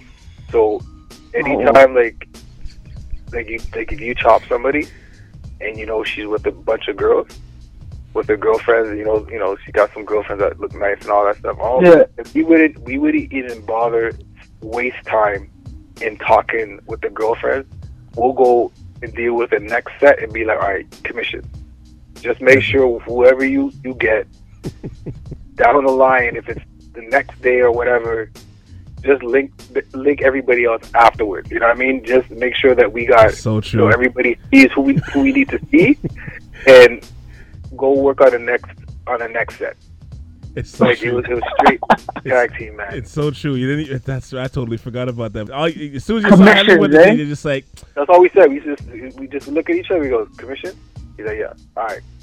So anytime like like you like if you chop somebody and you know she's with a bunch of girls, with her girlfriends, you know, you know, she got some girlfriends that look nice and all that stuff. All Yeah. if we wouldn't we wouldn't even bother waste time in talking with the girlfriends. We'll go and deal with the next set and be like, all right, commission. Just make sure whoever you, you get down the line, if it's the next day or whatever, just link link everybody else afterwards. You know what I mean? Just make sure that we got So true. you know, everybody sees who we who we need to see, and go work on the next on the next set. It's so Like it true. was, it was straight tag team, man. It's so true. You didn't. even- That's I totally forgot about that. All, as soon as you saw Commissions, Headley with the eh? thing, you're just like, That's all we said. We just we just look at each other. We go, commission. He's like, yeah, all right.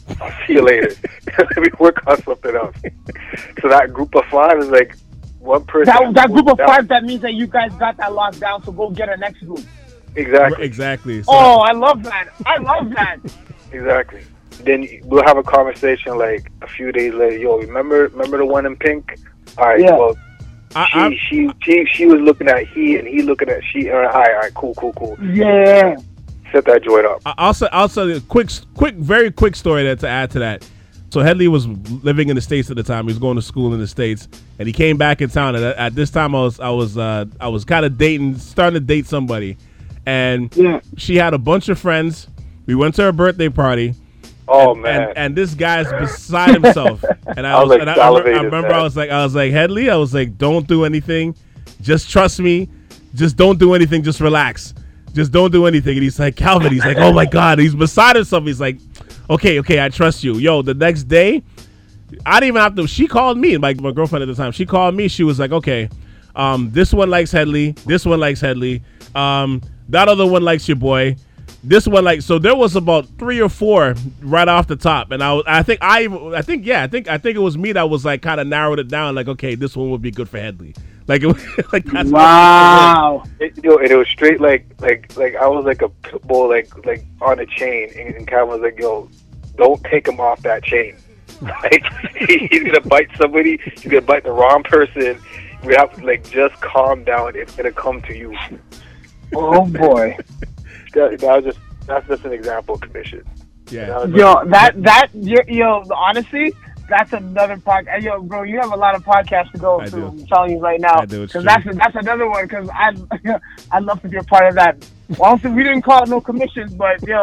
I'll see you later. Let me work on something else. So that group of five is like one person. That, that group of down. five, that means that you guys got that locked down, so go get a next group. Exactly. Exactly. So oh, I love that. I love that. Exactly. Then we'll have a conversation like a few days later. Yo, remember remember the one in pink? All right, yeah. well, I, she, she she she was looking at he and he looking at she. All right, all right, cool, cool, cool. Yeah. Set that joint up. Also, also, a quick, quick, very quick story that to add to that. So Headley was living in the States at the time. He was going to school in the States, and he came back in town. And at, at this time, I was, I was, uh, I was kind of dating, starting to date somebody, and yeah. she had a bunch of friends. We went to her birthday party. Oh and, man! And, and this guy's beside himself. And I, I was, was, like, and I, I remember, I, remember man. I was like, I was like, Headley, I was like, don't do anything. Just trust me. Just don't do anything. Just relax. Just don't do anything. And he's like, Calvin, he's like, oh my God. He's beside himself. He's like, okay, okay, I trust you. Yo, the next day, I didn't even have to, she called me, my, my girlfriend at the time. She called me. She was like, okay, um, this one likes Headley. This one likes Headley. Um, that other one likes your boy. This one, like, so there was about three or four right off the top. And I was, I think I, I think, yeah, I think, I think it was me that was like kind of narrowed it down. Like, okay, this one would be good for Headley. Like, it was, like that's wow. It, you know, and it was straight like, like, like I was like a pit bull, like, like on a chain, and, and Calvin was like, "Yo, don't take him off that chain. Like, he's gonna bite somebody. He's gonna bite the wrong person. We have to like just calm down. It's gonna come to you." Oh boy. that, that was just that's just an example of commission. Yeah. Yo, that that yo, yo honestly. That's another podcast. Yo, bro, you have a lot of podcasts to go I through. do. I'm telling you right now. I do. Because that's, that's another one. Because I'd, I'd love to be a part of that. Well, also, we didn't call it no commissions, but, yo.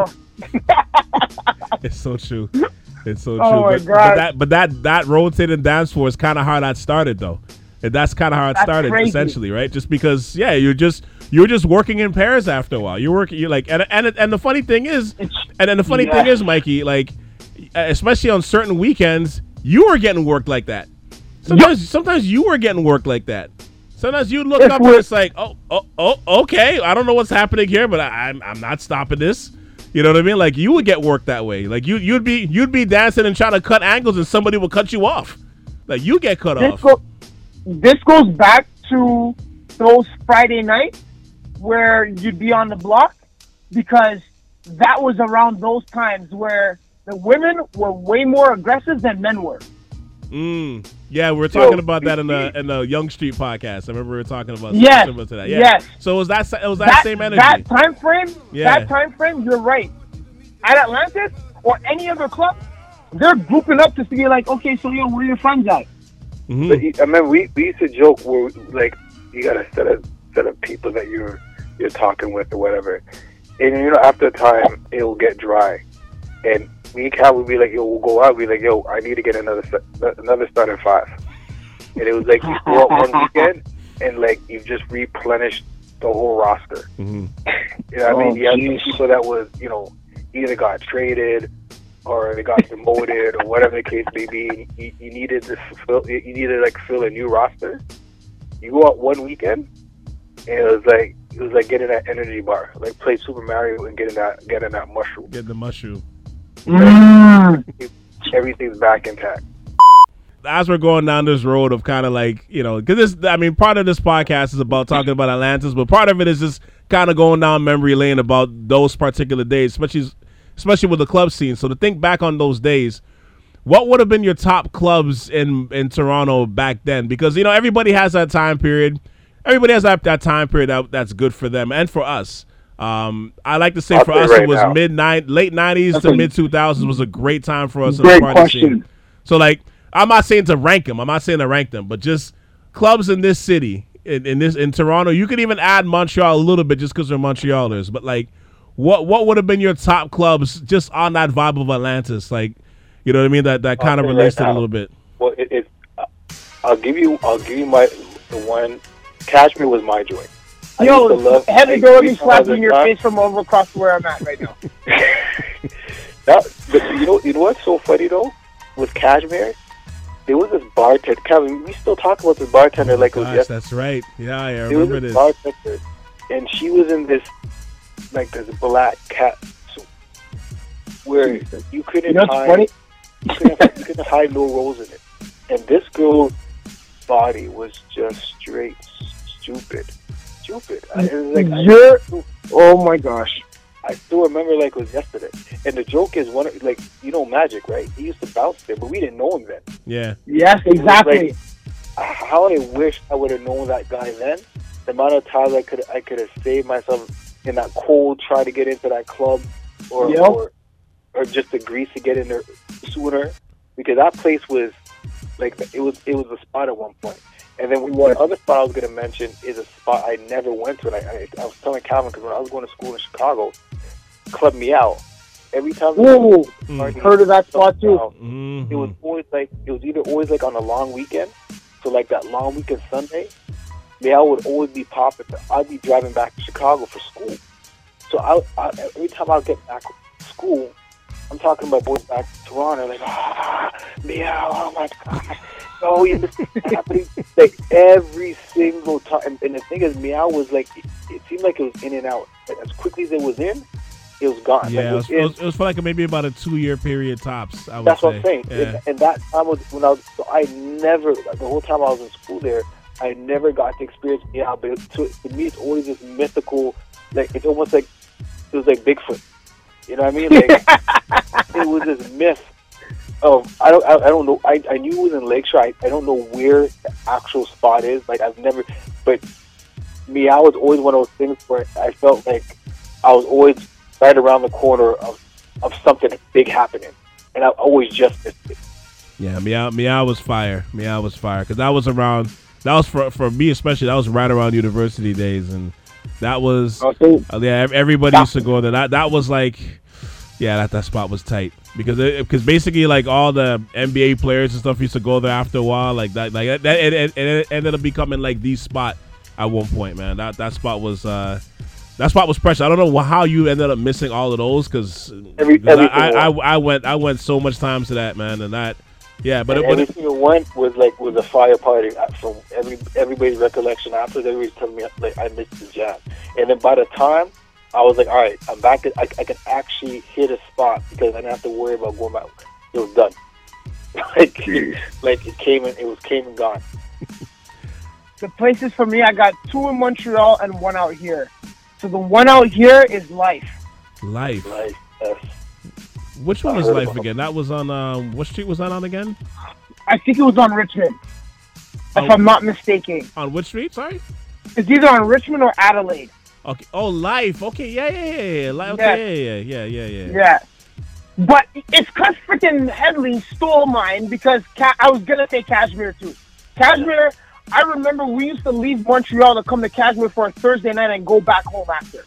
It's so true. It's so Oh true. my But, God. but that, but that, that rotating dance floor is kind of how that started, though. And that's kind of how it That's started, crazy. essentially, right? Just because, yeah, you're just you're just working in pairs after a while. You're working, you're like, and and and the funny thing is, It's, and then the funny yeah. thing is, Mikey, like, especially on certain weekends, you were getting work like that. Sometimes, yep. sometimes you were getting work like that. Sometimes you look It's up what, and it's like, oh, oh, oh, okay, I don't know what's happening here, but I, I'm, I'm not stopping this. You know what I mean? Like, you would get work that way. Like, you, you'd be, you'd be dancing and trying to cut angles, and somebody would cut you off. Like, you get cut this off. Go, this goes back to those Friday nights where you'd be on the block, because that was around those times where the women were way more aggressive than men were. Mm. Yeah, we were talking So, about that in the in the Young Street podcast. I remember we were talking about Yes, something similar to that. Yeah. yes. So it was that it was that, That, same energy. that time frame, Yeah. that time frame, you're right. At Atlantis or any other club, they're grouping up to be like, okay, so yo, where are your friends at? Mhm. But he, I remember we, we used to joke where like you got a set of set of people that you're you're talking with or whatever, and you know after a time it'll get dry, and me and Cal would be like, yo, we'll go out. We'd be like, yo, I need to get another set, another starting five, and it was like you go out one weekend and like you've just replenished the whole roster. Mhm. You know what I mean? Oh, You had geez. people that was you know either got traded or they got demoted or whatever the case may be. You, you needed to fill, you needed to like fill a new roster. You go out one weekend, and it was like it was like getting that energy bar, like play Super Mario and getting that getting that mushroom. Get the mushroom. Mm. Everything's back intact. As we're going down this road of kind of like, you know, because this, I mean, part of this podcast is about talking about Atlantis, but part of it is just kind of going down memory lane about those particular days, especially especially with the club scene. So to think back on those days, what would have been your top clubs in, in Toronto back then? Because, you know, everybody has that time period. Everybody has that, that time period that, that's good for them and for us. Um, I like to say I'll for say us, right it was now. mid nine, late nineties That's to a mid two thousands was a great time for us in Great the party question. scene. So, like, I'm not saying to rank them. I'm not saying to rank them, but just clubs in this city, in, in this in Toronto. You could even add Montreal a little bit just because they're Montrealers. But like, what what would have been your top clubs just on that vibe of Atlantis? Like, you know what I mean? That that kind of I'll say relates right to it a now. little bit. Well, it, it uh, I'll give you I'll give you my the one. Cashmere was my joint. I Yo, used to love, heavy like, girl, three me slapping thousand your times. face from over across where I'm at right now. That, but you know, you know what's so funny though? With Cashmere, there was this bartender. Kevin, we still talk about this bartender like it was Gosh, yesterday. that's right. Yeah, I There was remember this this. bartender, and she was in this like this black cat suit, where you couldn't You know what's hide, funny? you couldn't, you couldn't hide no rolls in it. And this girl's body was just straight stupid, stupid. I, it was like, You're, I, oh my gosh. I still remember like it was yesterday. And the joke is, one of- like you know Magic, right? He used to bounce there, but we didn't know him then. Yeah. Yes, exactly. Like, how I wish I would have known that guy then. The amount of times I could I could have saved myself in that cold, trying to get into that club, or Yep. or, or just the grease to get in there sooner, because that place was like it was it was a spot at one point. And then one other spot I was going to mention is a spot I never went to. And I, I, I was telling Calvin, because when I was going to school in Chicago, Club Meow. Every time Ooh, party, heard of that spot too. Meow, Mm-hmm. it was always like it was either always like on a long weekend, so like that long weekend Sunday, Meow would always be popping. I'd be driving back to Chicago for school, so I, I every time I would get back to school, I'm talking to my boys back to Toronto, like ah Meow, oh my god, oh yeah, this is happening like every single time. And, and the thing is, Meow was like it, it seemed like it was in and out. Like, as quickly as it was in, it was gone. Yeah, like, it, was, in, it, was, it was for like maybe about a two-year period tops, I would That's say. what I'm saying. Yeah. And, and that time was when I was. So I never, like, the whole time I was in school there, I never got to experience Meow. But to, to me, it's always this mythical. Like it's almost like it was like Bigfoot. You know what I mean? Like it was this myth of I don't I, I don't know. I, I knew it was in Lakeshore. I, I don't know where the actual spot is. Like I've never. But Meow was always one of those things where I felt like I was always right around the corner of, of something big happening, and I always just missed it. Yeah, Meow, Meow was fire. Meow was fire because that was around. That was for for me especially. That was right around university days, and that was Okay. uh, yeah. ev- Everybody used to go there. That that was like, yeah, that that spot was tight because because basically like all the N B A players and stuff used to go there after a while. Like that, like that, it, it, it ended up becoming like the spot at one point. Man, that that spot was. Uh, That spot was precious. I don't know how you ended up missing all of those because Every- I, every I, single I I went I went so much times to that, man, and that yeah, but And it, but every it, single one was like was a fire party. Uh, From every everybody's recollection afterwards, everybody's telling me like I missed the jam. And then by the time I was like, all right, I'm back. At, I, I can actually hit a spot because I didn't have to worry about going back. It was done. like, like it came and it was came and gone. The places for me, I got two in Montreal and one out here. So the one out here is Life. Life. Like, yes. Which one I was heard Life about again? That was on um, what street was that on again? I think it was on Richmond, Oh. if I'm not mistaken. On which street? Sorry. It's either on Richmond or Adelaide. Okay. Oh, Life. Okay. Yeah, yeah, yeah, yeah. Li- Yeah. Okay. Yeah, yeah, yeah, yeah, yeah. Yeah. But it's because freaking Headley stole mine because Ca- I was going to say Cashmere too. Cashmere, I remember we used to leave Montreal to come to Cashmere for a Thursday night and go back home after.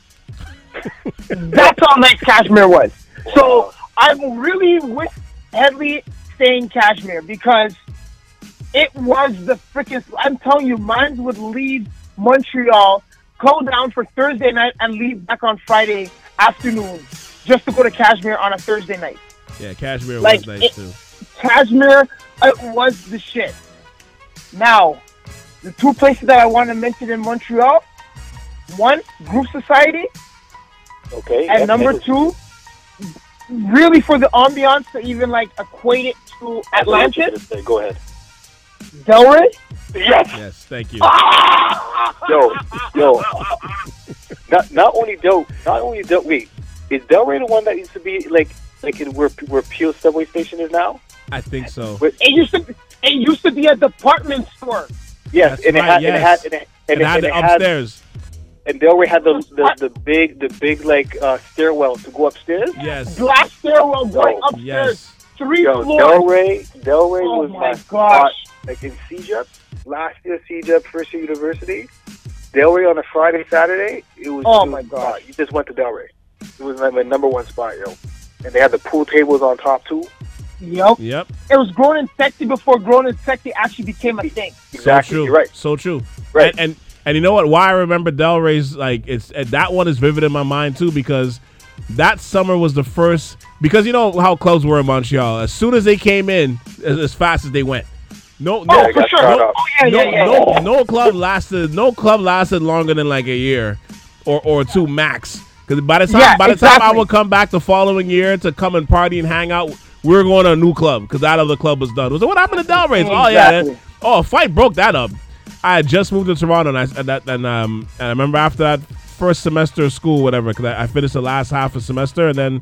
That's how nice Cashmere was. So I really wish Headley stay in Cashmere because it was the freaking. I'm telling you, mine would leave Montreal, go down for Thursday night, and leave back on Friday afternoon just to go to Cashmere on a Thursday night. Yeah, Cashmere Like, was nice it- too. Cashmere, it was the shit. Now, the two places that I want to mention in Montreal, one, Groove Society, Okay. and yep, number and- two, really for the ambiance to even like equate it to I know what you're Atlantis, gonna say. Go ahead. Delray. Yes. Yes. Thank you. Yo, yo. Not not only Del, not only Del. Wait, is Delray the one that used to be like like in where where Peel subway station is now? I think so. Wait, It used to it used to be a department store. yes, That's and it right, had yes. and it had and it, And and I had it, it and it had upstairs. and Delray had the, the the big the big like uh, stairwell to go upstairs. Yes. Glass stairwell going Oh, upstairs, Yes. three Yo, floors. Delray, Delray Oh was my my gosh. spot. Like in C J E P, last year C J E P, first year university. Delray on a Friday, Saturday. It was. Oh it was my a gosh. spot. You just went to Delray. It was like my number one spot, yo. And they had the pool tables on top too. Yep. Yep. It was grown and sexy before grown and sexy actually became a thing. Exactly. So true. You're right. So true. Right. And, and and you know what? Why I remember Delray's like it's and that one is vivid in my mind too because that summer was the first because you know how clubs were in Montreal. As soon as they came in, as, as fast as they went. No, no, Oh, I for got sure. caught Oh, up. yeah, no, yeah, yeah. no, no club lasted. No club lasted longer than like a year, or or two max. Because by the time Yeah, by the time I exactly. would come back the following year to come and party and hang out, we were going to a new club because that other club was done. It was like, what happened to Delray's? Oh yeah, Exactly. that- oh a fight broke that up. I had just moved to Toronto and I and, that, and um and I remember after that first semester of school, whatever, because I, I finished the last half of semester and then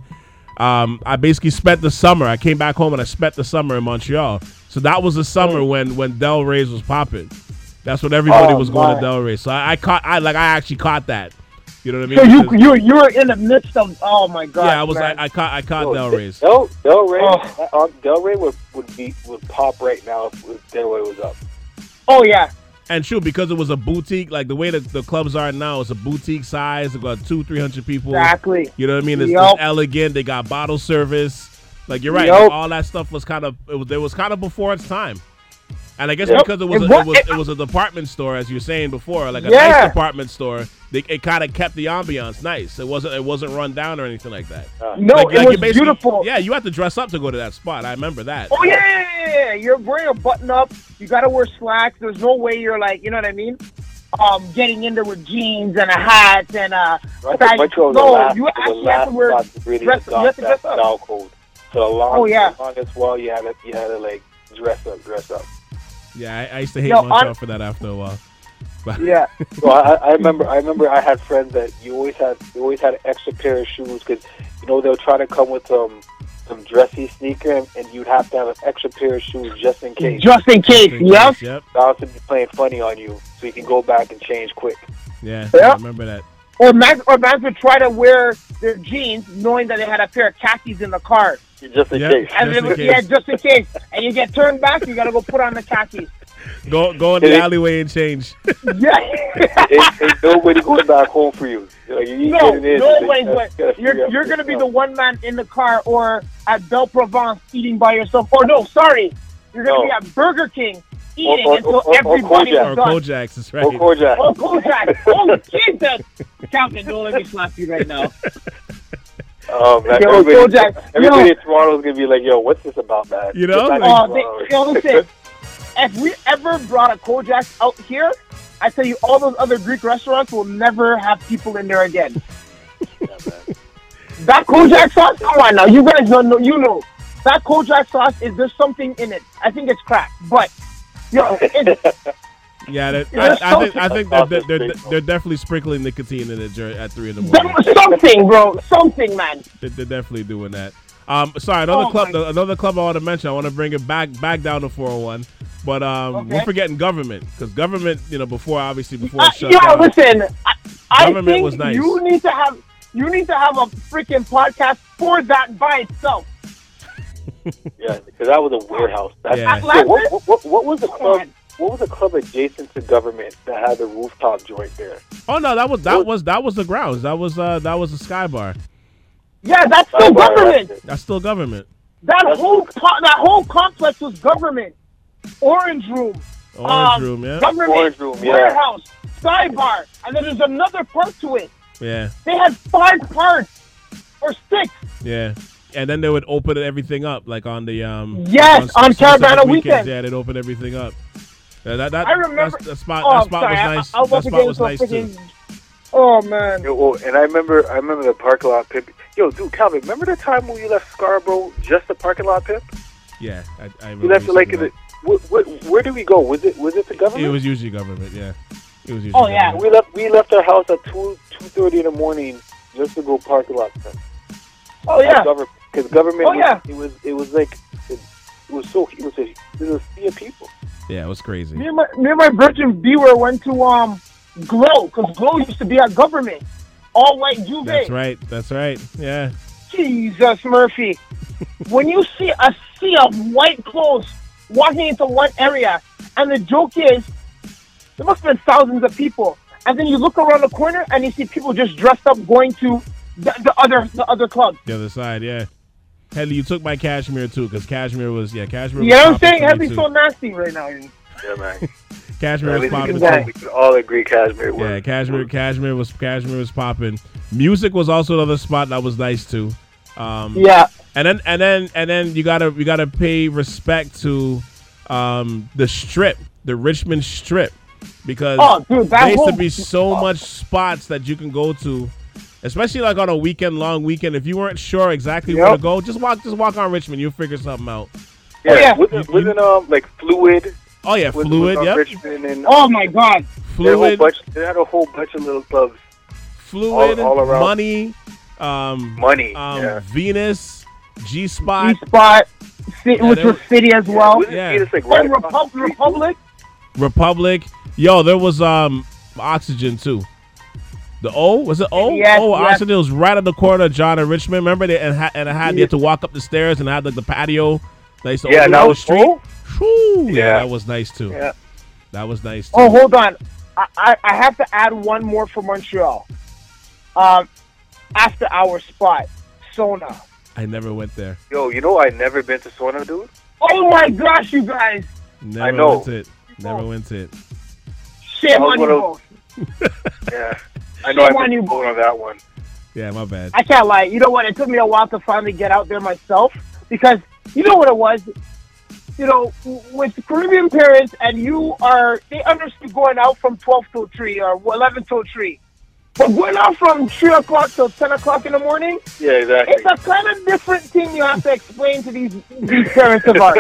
um I basically spent the summer. I came back home and I spent the summer in Montreal. So that was the summer Mm. when when Delray's was popping. That's when everybody Oh, was going my. to Delray. So I, I caught I like I actually caught that. You know what I mean? So you Because- you you were in the midst of oh my god. yeah, I was man. I, I caught I caught Yo, Delray's. Del Delray, Oh. uh, Delray would would be would pop right now if if Delray was up. Oh yeah. And true, because it was a boutique, like the way that the clubs are now, it's a boutique size. They got two, three hundred people. Exactly. You know what I mean? It's, Yup. it's elegant. They got bottle service. Like you're right. Yup. Like, all that stuff was kind of it was it was kind of before its time. And I guess Yep. because it was It a, wa- it was it- it was a department store, as you were saying before, like a Yeah. nice department store. They, it kind of kept the ambiance nice. It wasn't it wasn't run down or anything like that. No, Like- it like you was basically- beautiful. Yeah, you had to dress up to go to that spot. I remember that. Oh yeah, yeah, yeah, yeah. You're wearing a button up. You gotta wear slacks. There's no way you're like, you know what I mean? Um, getting in there with jeans and a hat and uh. I think like, Montreal was no, the last, you was the actually have last to wear spot to really dress. You have adopt to that dress up. style code. So the long, Oh, yeah. the longest while you had to you had to like dress up, dress up. Yeah, I, I used to hate Yo, Montreal on- for that after a while. But Yeah. So I, I remember, I remember, I had friends that you always had, you always had an extra pair of shoes because, you know, they'll try to come with um, some dressy sneaker, and, and you'd have to have an extra pair of shoes just in case. Just in case. Yep. Yep. Bound to be playing funny on you, so you can go back and change quick. Yeah, Yeah. I remember that. Or man, or man would try to wear their jeans knowing that they had a pair of khakis in the car. Just in Yep. case. And Just then, in yeah, case. just in case. And you get turned back, you gotta go put on the khakis. Go go in the alleyway and change. Yeah. ain't, ain't nobody going back home for you. Like, you No, getting in, no you way. gotta- But gotta you're figure out you're gonna be the yourself. one man in the car or at Belle Provence eating by yourself. Or no, sorry, you're gonna No. be at Burger King eating Or- or- until or- or everybody Kojak. Or is done. Kojak's is right. Or Kojak. Oh, Kojak! Oh, Jesus! Captain, don't let me slap you right now. Oh, man. Yo, everybody Kojak, everybody yo. in Toronto's going to be like, yo, what's this about, man? You know, Get back like- to Oh, they, Toronto. yo, listen. If we ever brought a Kojak out here, I tell you, all those other Greek restaurants will never have people in there again. Yeah, man. That Kojak sauce, come on now, you guys don't know, you know. That Kojak sauce is there's something in it. I think it's crack, but yo, it's, Yeah, that, There's I, I think I think they're, something- they're, they're, they're definitely sprinkling nicotine in it dur- at three in the morning. there's something, bro, something, man. They're, they're definitely doing that. Um, sorry, another Oh, club, my- another club I want to mention. I want to bring it back back down to four oh one, but um, Okay. we're forgetting government because government, you know, before obviously before Uh, it shut yo, down. listen, I, I Government think was nice. you need to have you need to have a freaking podcast for that by itself. Yeah, because that was a warehouse. That, Yeah. Yo, what, what, what, what was the Come club? on. What was the club adjacent to government that had the rooftop joint there? Oh no, that was that What- was that was the grounds. That was uh that was the Sky Bar. Yeah, that's Oh, still wow, government. that's it. That's still government. That That's- whole co- that whole complex was government. Orange Room, Orange um, Room, yeah, government, Orange Room, yeah. warehouse, Sky Bar, and then there's another part to it. yeah, They had five parts or six. yeah. And then they would open everything up, like on the um. Yes, on specific Caravana weekends, weekend. Yeah, they'd open everything up. Yeah, that that I remember- that's- that spot. Oh, that I'm spot sorry, was I- nice. I, I was that about to spot get was into a nice freaking. too. Oh man. Yo, oh, and I remember, I remember the parking lot pimp. Yo, dude, Calvin, remember the time when you left Scarborough just the parking lot pimp? Yeah, I, I You remember. left it you like saying in the. What, what, where did we go? Was it was it the that. government? It was usually government. Yeah, it was usually. Oh, yeah. government. We left we left our house at two two thirty in the morning just to go parking lot pimp. Oh yeah. Because government. Oh, was, yeah. It was it was like it, it was so it was a it was a sea of people. Yeah, it was crazy. Me and my me and my Virgin Beaver went to um Glow because Glow used to be at government. All white Juve. That's right. That's right. Yeah. Jesus Murphy. When you see a sea of white clothes walking into one area, and the joke is, there must have been thousands of people, and then you look around the corner and you see people just dressed up going to the, the other the other club. The other side. Yeah. Headley, you took my Cashmere too, because Cashmere was yeah Cashmere. You was know what I'm popping saying? for me, Heavy too. so nasty right now. Yeah, man. Cashmere I was mean, we, popping. can, too. we can all agree Cashmere was. Yeah, Cashmere, Cashmere was Cashmere was popping. Music was also another spot that was nice too. Um, Yeah. and then and then and then you gotta you gotta pay respect to um, the Strip, the Richmond Strip, because Oh, dude, that there used whole to be so much spots that you can go to Especially like on a weekend, long weekend. If you weren't sure exactly Yep. where to go, just walk, just walk on Richmond. You'll figure something out. Yeah, Oh, yeah. wasn't, wasn't um like Fluid? Oh yeah, was- Fluid. was on Yep, Richmond and Oh my God. they had a whole Fluid, bunch. They had a whole bunch of little clubs. Fluid, all- all around. Money, um, Money. um, yeah. Venus, G Spot. G Spot, which they was were- City as well. Wasn't Yeah. Venus, like, Oh, right across the Repub- street? Republic. Republic. Yo, there was um Oxygen too. The O was it O? Yes, oh, yes. Oxygen was right at the corner of John and Richmond. Remember they and, ha- and it had you had to walk up the stairs and it had like the patio. They used to Yeah, open that up was the street. O? Whew, yeah, Yeah. that was nice too. Yeah. That was nice too. Oh, hold on. I, I, I have to add one more for Montreal. Um, after our spot, Sona. I never went there. Yo, you know I never been to Sona, dude. Oh my gosh, you guys! Never I know. went to it. Never went to it. Shame I was on you one of- both. Yeah, I know Shame I've on you been going on that one. Yeah, my bad. I can't lie. You know what? It took me a while to finally get out there myself because you know what it was. You know, with Caribbean parents, and you are they understood going out from twelve till three or eleven till three, but going out from three o'clock till ten o'clock in the morning, Yeah, exactly. it's a kind of different thing you have to explain to these these parents of ours.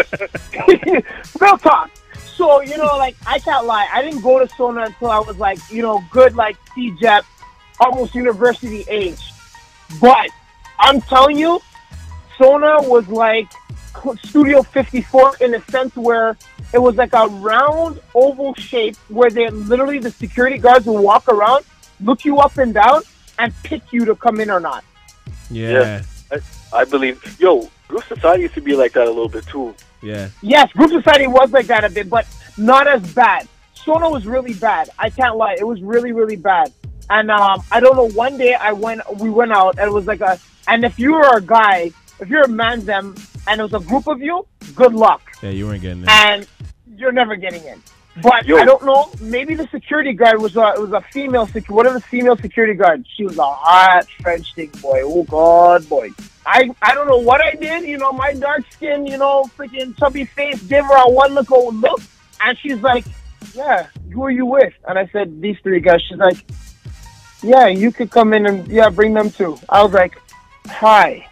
Real talk. So, you know, like, I can't lie. I didn't go to Sona until I was, like, you know, good, like, C J E P, almost university age. But I'm telling you, Sona was like Studio fifty-four in a sense where it was like a round oval shape where they literally, the security guards would walk around, look you up and down, and pick you to come in or not. Yeah, Yeah. I believe. Yo, Group Society used to be like that a little bit too. yeah. Yes, Group Society was like that a bit, but not as bad. Sona was really bad. I can't lie. It was really, really bad. And um, I don't know, one day I went, we went out, and it was like a, and if you were a guy, if you're a man, them, and it was a group of you, good luck. Yeah, you weren't getting it. And you're never getting in. But Yo. I don't know, maybe the security guard was a, it was a female, sec- what are the female security guard? She was a hot French thing, boy. Oh, God, boy. I, I don't know what I did, you know, my dark skin, you know, freaking chubby face, gave her a one look, old look, and she's like, yeah, who are you with? And I said, these three guys. She's like, yeah, you could come in and, yeah, bring them too. I was like, hi.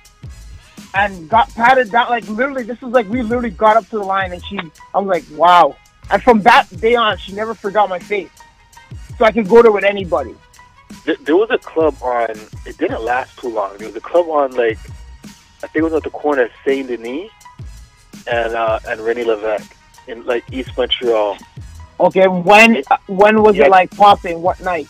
And got patted down, like, literally, this was like, we literally got up to the line, and she, I was like, wow. And from that day on, she never forgot my face. So I could go there with anybody. There, there was a club on. It didn't last too long. There was a club on like, I think it was at the corner of Saint Denis and uh, and René Levesque in like East Montreal. Okay, when uh, when was Yeah. it like popping? What night?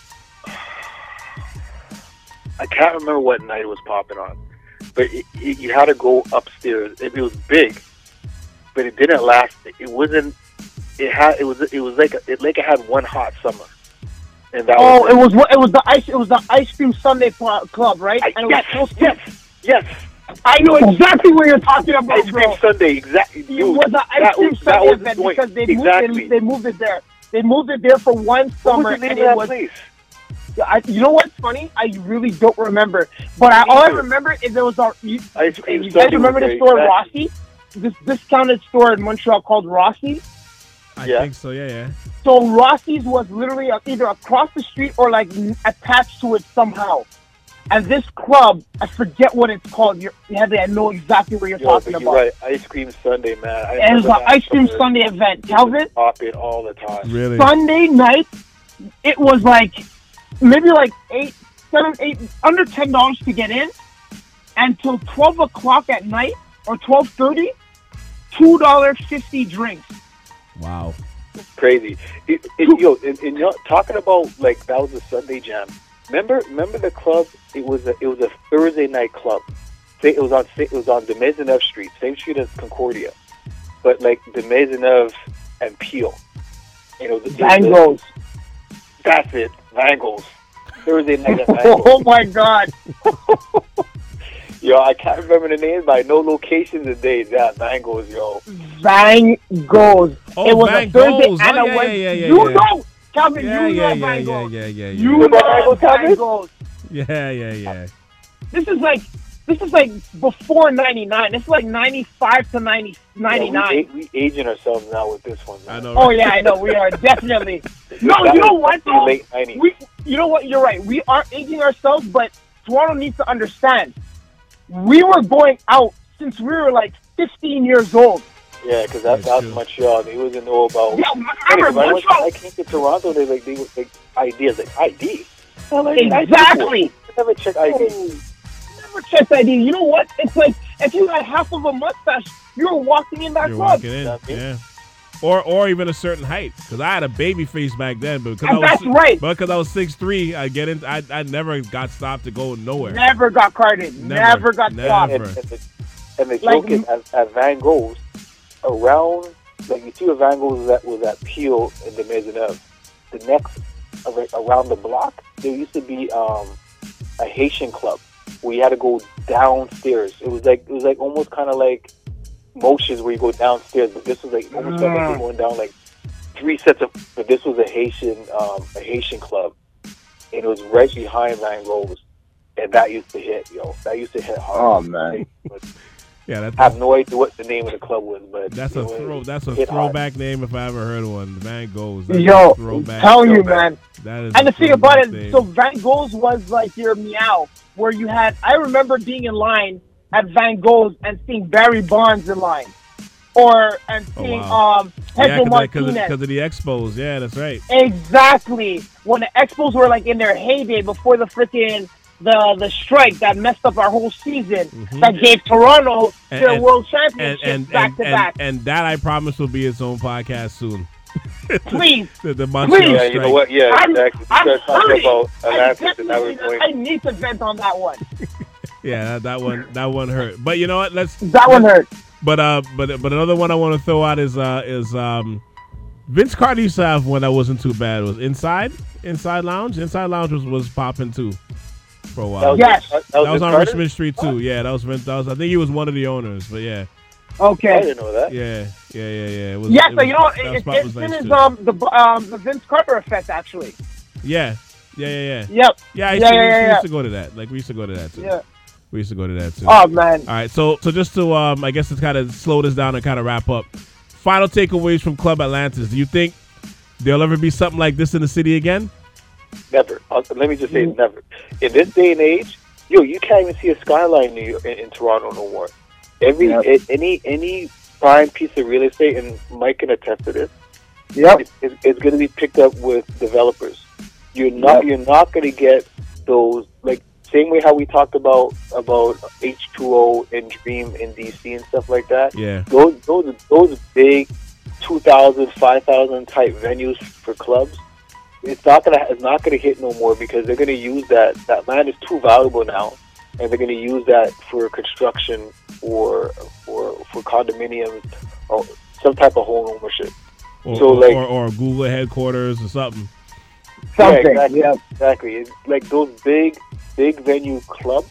I can't remember what night it was popping on, but it, it, you had to go upstairs. It, it was big, but it didn't last. It wasn't. It had. It was. It was like. It like it had one hot summer, and that Oh, was it was what? It was the ice. It was the Ice Cream Sunday Cl- Club, right? I, And it yes, was supposed to- yes, yes. I know exactly what you're talking about, Ice bro. Cream Sunday, exactly. It Dude, was the Ice that Cream was- that Sunday was the event joint. because they exactly. moved it, they moved it there. They moved it there for one What summer, was the name and of it that was. place? I, you know what's funny? I really don't remember. But I, all I remember is there was a. You, Ice Cream you guys Sunday remember was the great. store That- Rossi? This discounted store in Montreal called Rossi. I Yeah. think so. Yeah, yeah. So Rossi's was literally either across the street or like attached to it somehow. And this club, I forget what it's called. You're, yeah, I know exactly what you're Yo, talking but you're about. right. Ice Cream Sunday, man. I It was remember an that Ice Cream summer. Sunday event. It was Calvin, popping all the time. Really? Sunday night, it was like maybe like eight, seven, eight, under ten dollars to get in, until twelve o'clock at night or twelve thirty, two dollars fifty drinks. Wow. Crazy. It, it, yo, and, and you know, talking about like that was a Sunday jam. Remember, remember the club? It was a it was a Thursday night club. Say it was on it was on de Maisonneuve Street, same street as Concordia, but like de Maisonneuve and Peel. You know, the, the- Bangos. That's it, Vangles. Thursday night at Oh Vangles. my God. Yo, I can't remember the names, but I know locations and days. Yeah, Vangles, yo. Van Goes. Oh, it was Van a Thursday Goes. and Oh, a yeah, Wednesday. yeah, yeah, you yeah. know, Calvin, Yeah, you yeah, know yeah, Van yeah, Goes. yeah, yeah, yeah. You know know Van Goes, Van Calvin? Goes. Yeah, yeah, yeah. This is like this is like before ninety-nine. This is like ninety-five to ninety, ninety-nine. Yeah, we, we aging ourselves now with this one. Man. I know. Oh Right? yeah, I know. We are definitely. No, That you know was what the though? late nineties. We, you know what? You're right. We are aging ourselves, but Toronto needs to understand. We were going out since we were like fifteen years old. Yeah, because that, that was Montreal. They wasn't know about. Yeah, remember hey, Montreal? I, I came to Toronto. They like they were like ideas like I D. Like, exactly. I never checked I D. Oh, never checked I D. You know what? It's like if you had half of a mustache, you were walking in that You're club. walking in, yeah. Or or even a certain height, because I had a baby face back then, but because I And was that's right. but because I was six three, I get in. I I never got stopped to go nowhere. Never got carded. Never, Never, got never. stopped. And, and the, and the Like- joke is, as, as Van Gogh's, around, like you see where Van Gogh's was at, was at Peel in the Maisonneuve. The next, ar- around the block, there used to be um, a Haitian club where you had to go downstairs. It was like, it was like almost kind of like Motions where you go downstairs, but this was like almost felt like you're going down like three sets of, but this was a Haitian, um, a Haitian club. And it was right behind Van Gogh's. And that used to hit, yo. That used to hit hard. Oh, man. Yeah, that's I have no idea what the name of the club was, but that's a it was- throw. That's a hit hard. throwback name if I ever heard one. Van Gogh's. That's Yo, a throwback. tell you, throwback. man. That is And a the thing about throwback it, name. so Van Gogh's was like your meow, where you had, I remember being in line at Van Gogh's and seeing Barry Bonds in line. Or, and Oh, seeing wow. um, Pedro yeah, because Martinez. of, of the Expos. Yeah, that's right. Exactly. When the Expos were like in their heyday before the freaking the the strike that messed up our whole season, Mhm. that gave Toronto And- their and- world And championship and back and, to and, back. and that I promise will be its own podcast soon. Please. the, the Montreal Please. Yeah, strike. you know what? Yeah, I'm, exactly. I'm You started talking hurting. about I, Atlantis, and I was definitely- going. I need to vent on that one. Yeah, that, that one that one hurt. But you know what? Let's That one hurt. But uh, but but another one I want to throw out is uh is um, Vince Carter used to have one that wasn't too bad. It was Inside Inside Lounge. Inside Lounge was, was popping too for a That while. was, Yes. that, That was, was Vince on Carter? Richmond Street too. Yeah, that was Vince. That was, I think he was one of the owners. But yeah, I Okay. didn't know that. yeah, yeah, yeah, yeah. It was, Yes, it so was, you know, that it, spot it's was been nice his, too. um, the, um, the Vince Carter effect, actually. Yeah, yeah, yeah, yeah. Yep. Yeah, I used, Yeah, to, yeah, we used- we yeah, used to go to that. Like we used to go to that too. Yeah. We used to go to that too. Oh, man. All right, so so just to um, I guess to kind of slow this down and kind of wrap up. Final takeaways from Club Atlantis. Do you think there'll ever be something like this in the city again? Never. Uh, let me just say never. In this day and age, yo, you can't even see a skyline in, New York, in, in Toronto no more. Every Yep. a, any any prime piece of real estate, and Mike can attest to this, Yep. it's, it's, it's going to be picked up with developers. You're not Yep. you're not going to get those, like same way how we talked about about H two O and Dream in D C and stuff like that. Yeah. Those those those big two thousand, five thousand type venues for clubs, it's not gonna it's not gonna hit no more because they're gonna use that that land is too valuable now, and they're gonna use that for construction or for for condominiums or some type of home ownership. Or, So, or, like- or, or Google headquarters or something. Something. Yeah, exactly. Yep. Exactly. It's like those big big venue clubs,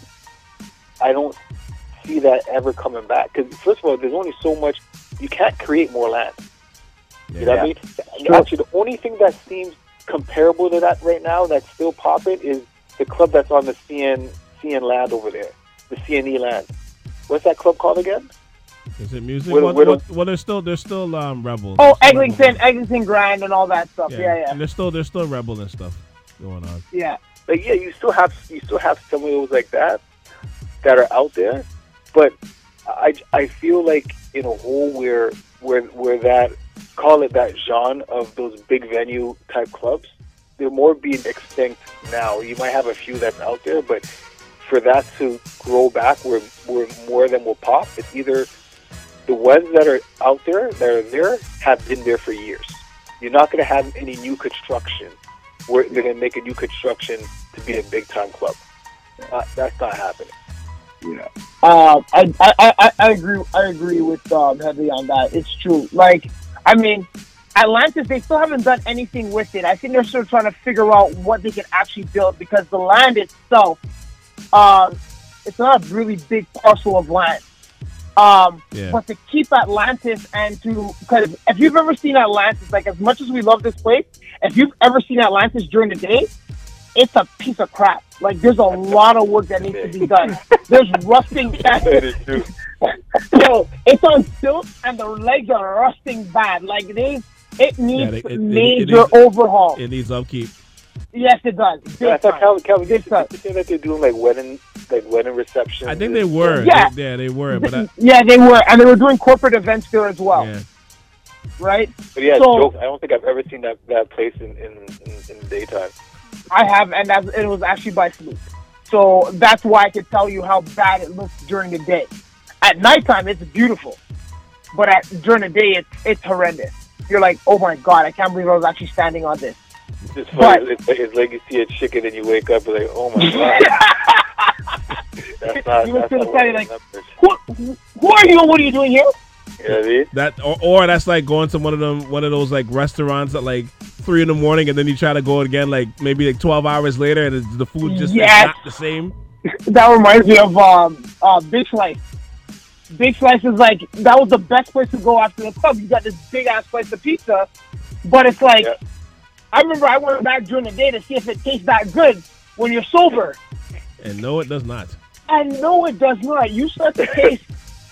I don't see that ever coming back because first of all, there's only so much you can't create more land. Yeah. You know what I mean? Sure. Actually, the only thing that seems comparable to that right now that's still popping is the club that's on the C N C N land over there, the C N E land. What's that club called again? Is it music? Where- well, where well, the- well, there's still there's still um rebel. Oh, There's still Eglinton, Rebel. Eglinton Grand and all that stuff. Yeah, yeah. And there's still there's still rebel and stuff going on. Yeah. Like, yeah, you still have you still have some of those like that that are out there, but I, I feel like in a whole where where where that call it that genre of those big venue type clubs, they're more being extinct now. You might have a few that's out there, but for that to grow back where where more of them will pop, it's either the ones that are out there that are there have been there for years. You're not going to have any new construction where they're going to make a new construction to be a big time club. Uh, that's not happening. Yeah. Um, I, I, I, I agree. I agree with um, Heavy on that. It's true. Like, I mean, Atlantis, they still haven't done anything with it. I think they're still trying to figure out what they can actually build because the land itself, um, it's not a really big parcel of land. Um, Yeah. But to keep Atlantis and to, because if you've ever seen Atlantis, like as much as we love this place, if you've ever seen Atlantis during the day, it's a piece of crap. Like there's a lot of work that needs to be done. There's rusting. That is true. Yo, it's on stilts and the legs are rusting bad. Like they, it needs they- it- it- it major needs- overhaul. It needs upkeep. Yes, it does. Big I thought time. Calvin, Calvin, Big did time. you say that they're doing like wedding, like wedding receptions? I think they were. Yeah. They, yeah, they were. But I, Yeah, they were, and they were doing corporate events there as well, yeah. right? But yeah, So- jokes. I don't think I've ever seen that, that place in, in, in, in the daytime. I have, and that's, it was actually by Snoop. So that's why I could tell you how bad it looks during the day. At nighttime, it's beautiful, but at during the day, it's it's horrendous. You're like, oh my god, I can't believe I was actually standing on this. It's But- funny. It's, it's like you see a chicken and you wake up and like, oh my god. That's not. You were That's still not saying, what like, numbers. who, who are you and what are you doing here? You know what I mean? That or, or that's like going to one of them one of those like restaurants at like three in the morning, and then you try to go again like maybe like twelve hours later, and it's, the food just Yes. is not the same. That reminds me of um, uh, Big Slice. Big Slice is like, that was the best place to go after the club. You got this big ass slice of pizza, but it's like, Yeah. I remember I went back during the day to see if it tastes that good when you're sober. And no, it does not. And no, it does not. You start to taste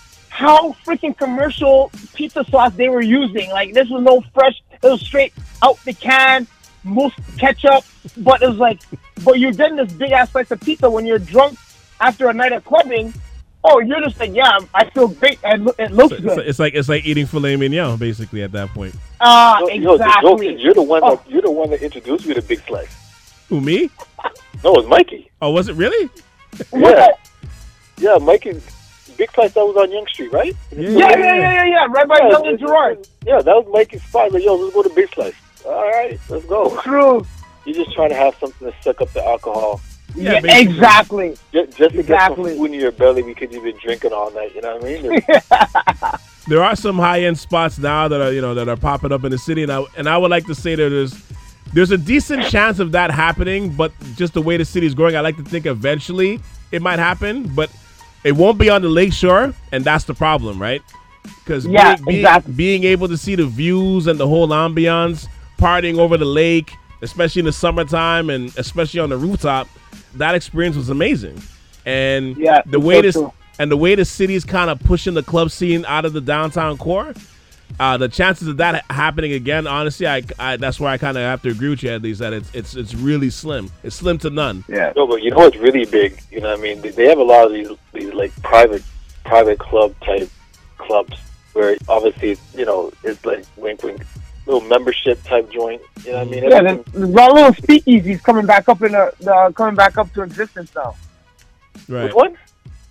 how freaking commercial pizza sauce they were using. Like, this was no fresh, it was straight out the can, most ketchup, but it was like, but you're getting this big ass slice of pizza when you're drunk after a night of clubbing. Oh, you're just like, yeah, I feel great, and it looks So, good. it's, it's like it's like eating filet mignon basically at that point. Ah, Yo, yo, the joke exactly. is you're the one Oh. that you're the one that introduced me to Big Slice. Who, me? No, it was Mikey. Oh, was it really? Yeah, yeah, Mikey. Big Slice that was on Young Street, right? Yeah, yeah, yeah, yeah, yeah, right by Yeah, Young and it- Gerard. Yeah, that was Mikey's spot. Like, yo, let's go to Big Slice. All right, let's go. True. You're just trying to have something to suck up the alcohol. Yeah, Yeah, basically. exactly. Just, just to get Exactly. some food in your belly because you've been drinking all night. You know what I mean? There are some high end spots now that are you know that are popping up in the city, and I and I would like to say that there's there's a decent chance of that happening, but just the way the city's growing, I like to think eventually it might happen, but it won't be on the lakeshore, and that's the problem, right? Because Yeah, being, being, exactly. being able to see the views and the whole ambiance, partying over the lake, especially in the summertime and especially on the rooftop, that experience was amazing. And Yeah, the it's way so this true. and the way the city's kind of pushing the club scene out of the downtown core, uh, the chances of that happening again, honestly, I, I that's where I kind of have to agree with you, at least, that it's it's it's really slim. It's slim to none. Yeah. No, but you know what's really big? You know what I mean? They, they have a lot of these, these like private private club type clubs where obviously, you know, it's like wink wink, little membership type joint. You know what I mean? Yeah, Everything- there's, there's a little speakeasies coming back up in the, the coming back up to existence now. Right. Which one?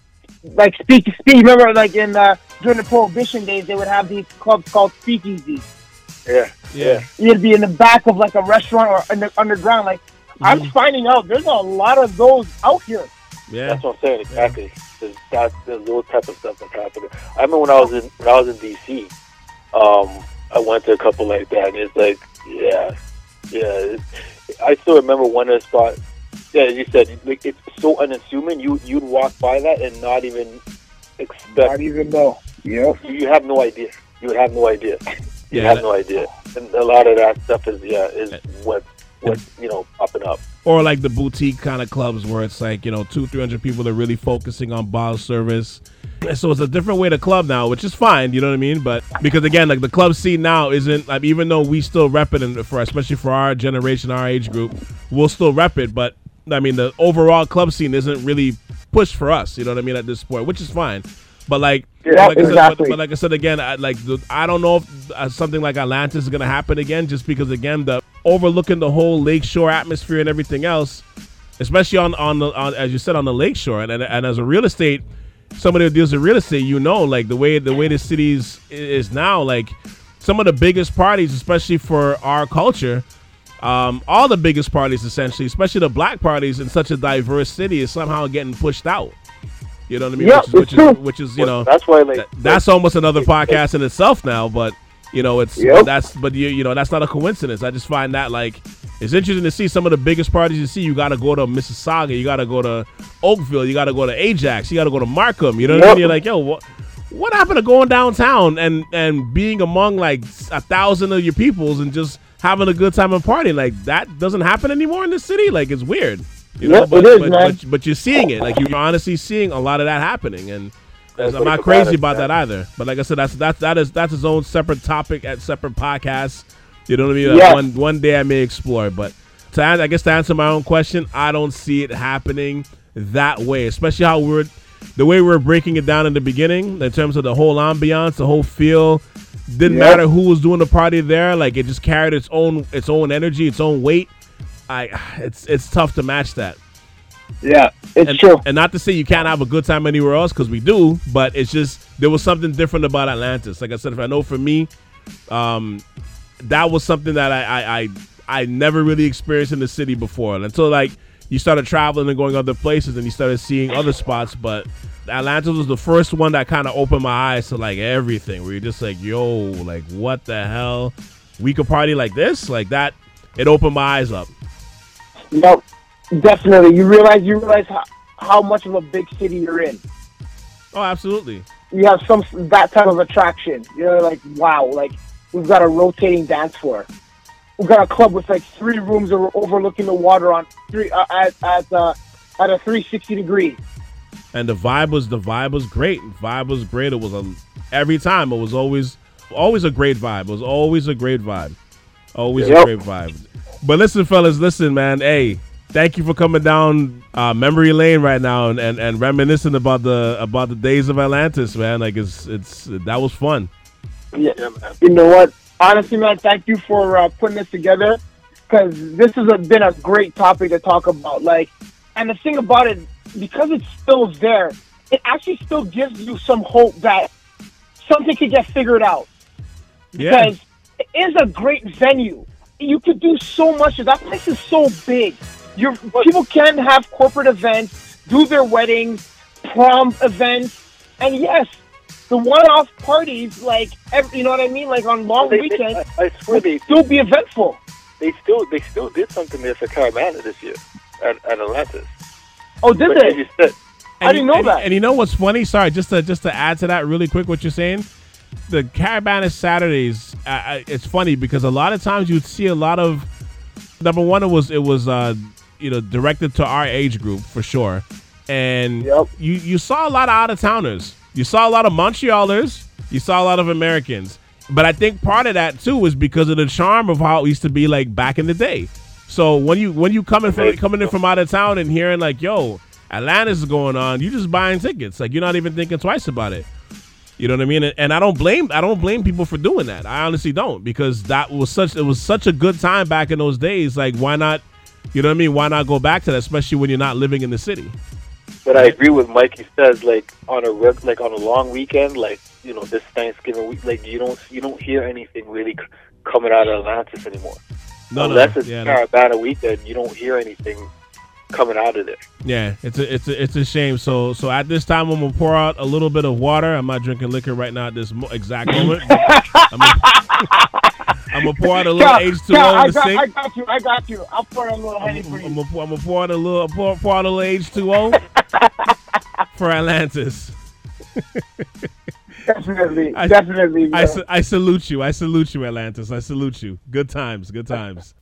Like speak speak. Remember, like in uh, during the Prohibition days, they would have these clubs called speakeasies. Yeah. Yeah. You'd be in the back of like a restaurant or in the underground. Like I'm finding out, there's a lot of those out here. Yeah. That's what I'm saying. Exactly. There's, that, there's those type of stuff that's happening. I remember when I was in when I was in D C, um, I went to a couple like that, and it's like, yeah, yeah. It, I still remember one of the spots. Yeah, as you said, like, it's so unassuming. You you'd walk by that and not even expect. Not even know. Yeah. You, you have no idea. You would have no idea. You Yeah, have that- no idea. And a lot of that stuff is yeah is what what you know popping up. Or like the boutique kind of clubs where it's like, you know, two, three hundred people are really focusing on bottle service. And so it's a different way to club now, which is fine, you know what I mean? But because again, like the club scene now isn't like, even though we still rep it, and for especially for our generation, our age group, we'll still rep it. But I mean, the overall club scene isn't really pushed for us, you know what I mean, at this point, which is fine. But like, Yeah, like I said, exactly. but, but like I said again, I, like the, I don't know if uh, something like Atlantis is gonna happen again, just because again the overlooking the whole lakeshore atmosphere and everything else, especially on on the on, as you said, on the lakeshore, and, and and as a real estate, somebody who deals with real estate, you know, like the way the way the cities is now, like some of the biggest parties, especially for our culture. Um, all the biggest parties, essentially, especially the black parties in such a diverse city, is somehow getting pushed out. You know what I mean? Yeah, which is, which it's true. is, which is, you know, That's why like that- that's almost another podcast in itself now. But you know, it's Yep. that's but you you know that's not a coincidence. I just find that like it's interesting to see some of the biggest parties you see. You got to go to Mississauga, you got to go to Oakville, you got to go to Ajax, you got to go to Markham. You know what I Yep. mean? You're like, yo, what? What happened to going downtown and and being among like a thousand of your peoples and just having a good time and partying? Like that doesn't happen anymore in this city. Like it's weird. You know, Yep, but, it is, but, man. but but you're seeing it. Like you're honestly seeing a lot of that happening, and That's I'm what not it's crazy about, about that man. either. But like I said, that's that's that is that's its own separate topic at separate podcasts. You know what I mean? Yeah. One one day I may explore, but to an- I guess to answer my own question, I don't see it happening that way, especially how we're the way we're breaking it down in the beginning in terms of the whole ambiance, the whole feel. Didn't Yep. matter who was doing the party there. Like, it just carried its own its own energy, its own weight. I it's it's tough to match that. Yeah, it's And, true. and not to say you can't have a good time anywhere else, because we do, but it's just there was something different about Atlantis. Like I said, if I know for me, um, that was something that I, I I I never really experienced in the city before. Until like you started traveling and going other places, and you started seeing other spots. But Atlantis was the first one that kind of opened my eyes to like everything. Where you're just like, yo, like what the hell? We could party like this, like that. It opened my eyes up. Yep, definitely. You realize you realize how, how much of a big city you're in. Oh, absolutely. You have some that type of attraction. You're like, wow, like we've got a rotating dance floor. We've got a club with like three rooms that were overlooking the water on three uh, at at uh, at a three sixty degree. And the vibe was the vibe was great. Vibe was great. It was a every time. It was always always a great vibe. It was always a great vibe. Always Yep. a great vibe. But listen, fellas, listen, man. Hey, thank you for coming down uh, memory lane right now and, and, and reminiscing about the about the days of Atlantis, man. Like it's it's that was fun. Yeah, Yeah, man. you know what? Honestly, man, thank you for uh, putting this together, because this has a, been a great topic to talk about. Like, and the thing about it, because it's still there, it actually still gives you some hope that something could get figured out. Yeah. Because it is a great venue. You could do so much. That place is so big. Your people can have corporate events, do their weddings, prom events, and yes, the one-off parties, like every, you know what I mean, like on long They- they- weekends, I, I swear would they still be eventful. they still they still did something there for Caravana this year at, at Atlantis. Oh, did But as they? you said, And I didn't you- know and, that. And you know what's funny? Sorry, just to just to add to that really quick, what you're saying. The Caravana Saturdays, uh, uh, it's funny because a lot of times you'd see a lot of. Number one, it was it was uh, you know directed to our age group for sure, and Yep. you you saw a lot of out of towners. You saw a lot of Montrealers. You saw a lot of Americans. But I think part of that too was because of the charm of how it used to be like back in the day. So when you when you coming from coming in from out of town and hearing like, yo, Atlantis is going on, you just buying tickets. Like you're not even thinking twice about it. You know what I mean? And, and I don't blame I don't blame people for doing that. I honestly don't, because that was such it was such a good time back in those days. Like why not? You know what I mean? Why not go back to that, especially when you're not living in the city? but I agree with Mike. He says like on a reg- like on a long weekend, like you know this Thanksgiving week, like you don't you don't hear anything really c- coming out of Atlantis anymore. No, Unless no, it's yeah, no. Caravana weekend, you don't hear anything coming out of there. Yeah, it's a it's a it's a shame. So so at this time, I'm gonna pour out a little bit of water. I'm not drinking liquor right now at this mo- exact moment. I'm, gonna, I'm gonna pour out a little Cal, H two O Cal, I in the got, I sink. got you. I got you. I'll pour a little honey I'm, for you. I'm, gonna, pour- I'm gonna pour out a little pour, pour out a little H two O for Atlantis. Definitely, I- definitely. I, yeah. sa- I salute you. I salute you, Atlantis. I salute you. Good times. Good times.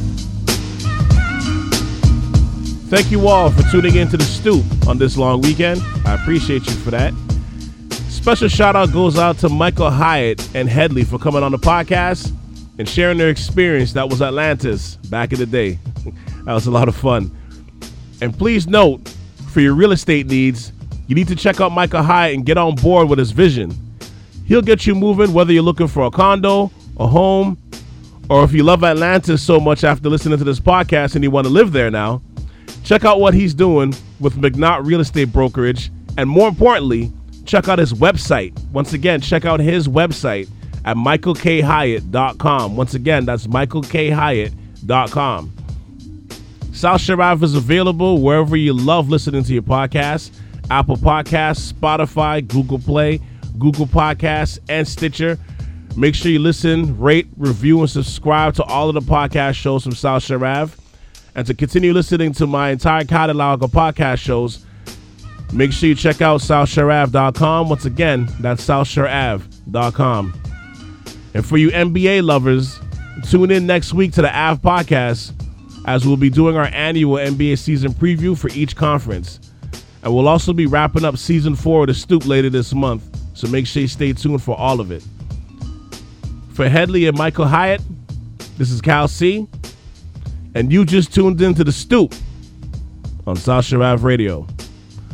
Thank you all for tuning in to the Stoop on this long weekend. I appreciate you for that. Special shout out goes out to Michael Hyatt and Headley for coming on the podcast and sharing their experience that was Atlantis back in the day. That was a lot of fun. And please note, for your real estate needs, you need to check out Michael Hyatt and get on board with his vision. He'll get you moving whether you're looking for a condo, a home, or if you love Atlantis so much after listening to this podcast and you want to live there now. Check out what he's doing with McNaught Real Estate Brokerage, and more importantly, check out his website. Once again, check out his website at michael k hyatt dot com. Once again, that's michael k hyatt dot com. South Sharav is available wherever you love listening to your podcasts: Apple Podcasts, Spotify, Google Play, Google Podcasts, and Stitcher. Make sure you listen, rate, review, and subscribe to all of the podcast shows from South Sharav. And to continue listening to my entire catalog of podcast shows, make sure you check out south sharav dot com. Once again, that's south sharav dot com. And for you N B A lovers, tune in next week to the A V podcast, as we'll be doing our annual N B A season preview for each conference. And we'll also be wrapping up season four of the Stoop later this month, so make sure you stay tuned for all of it. For Headley and Michael Hyatt, this is Cal C. And you just tuned into The Stoop on South Shore Radio.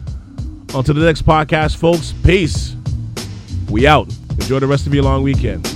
On to the next podcast, folks. Peace. We out. Enjoy the rest of your long weekend.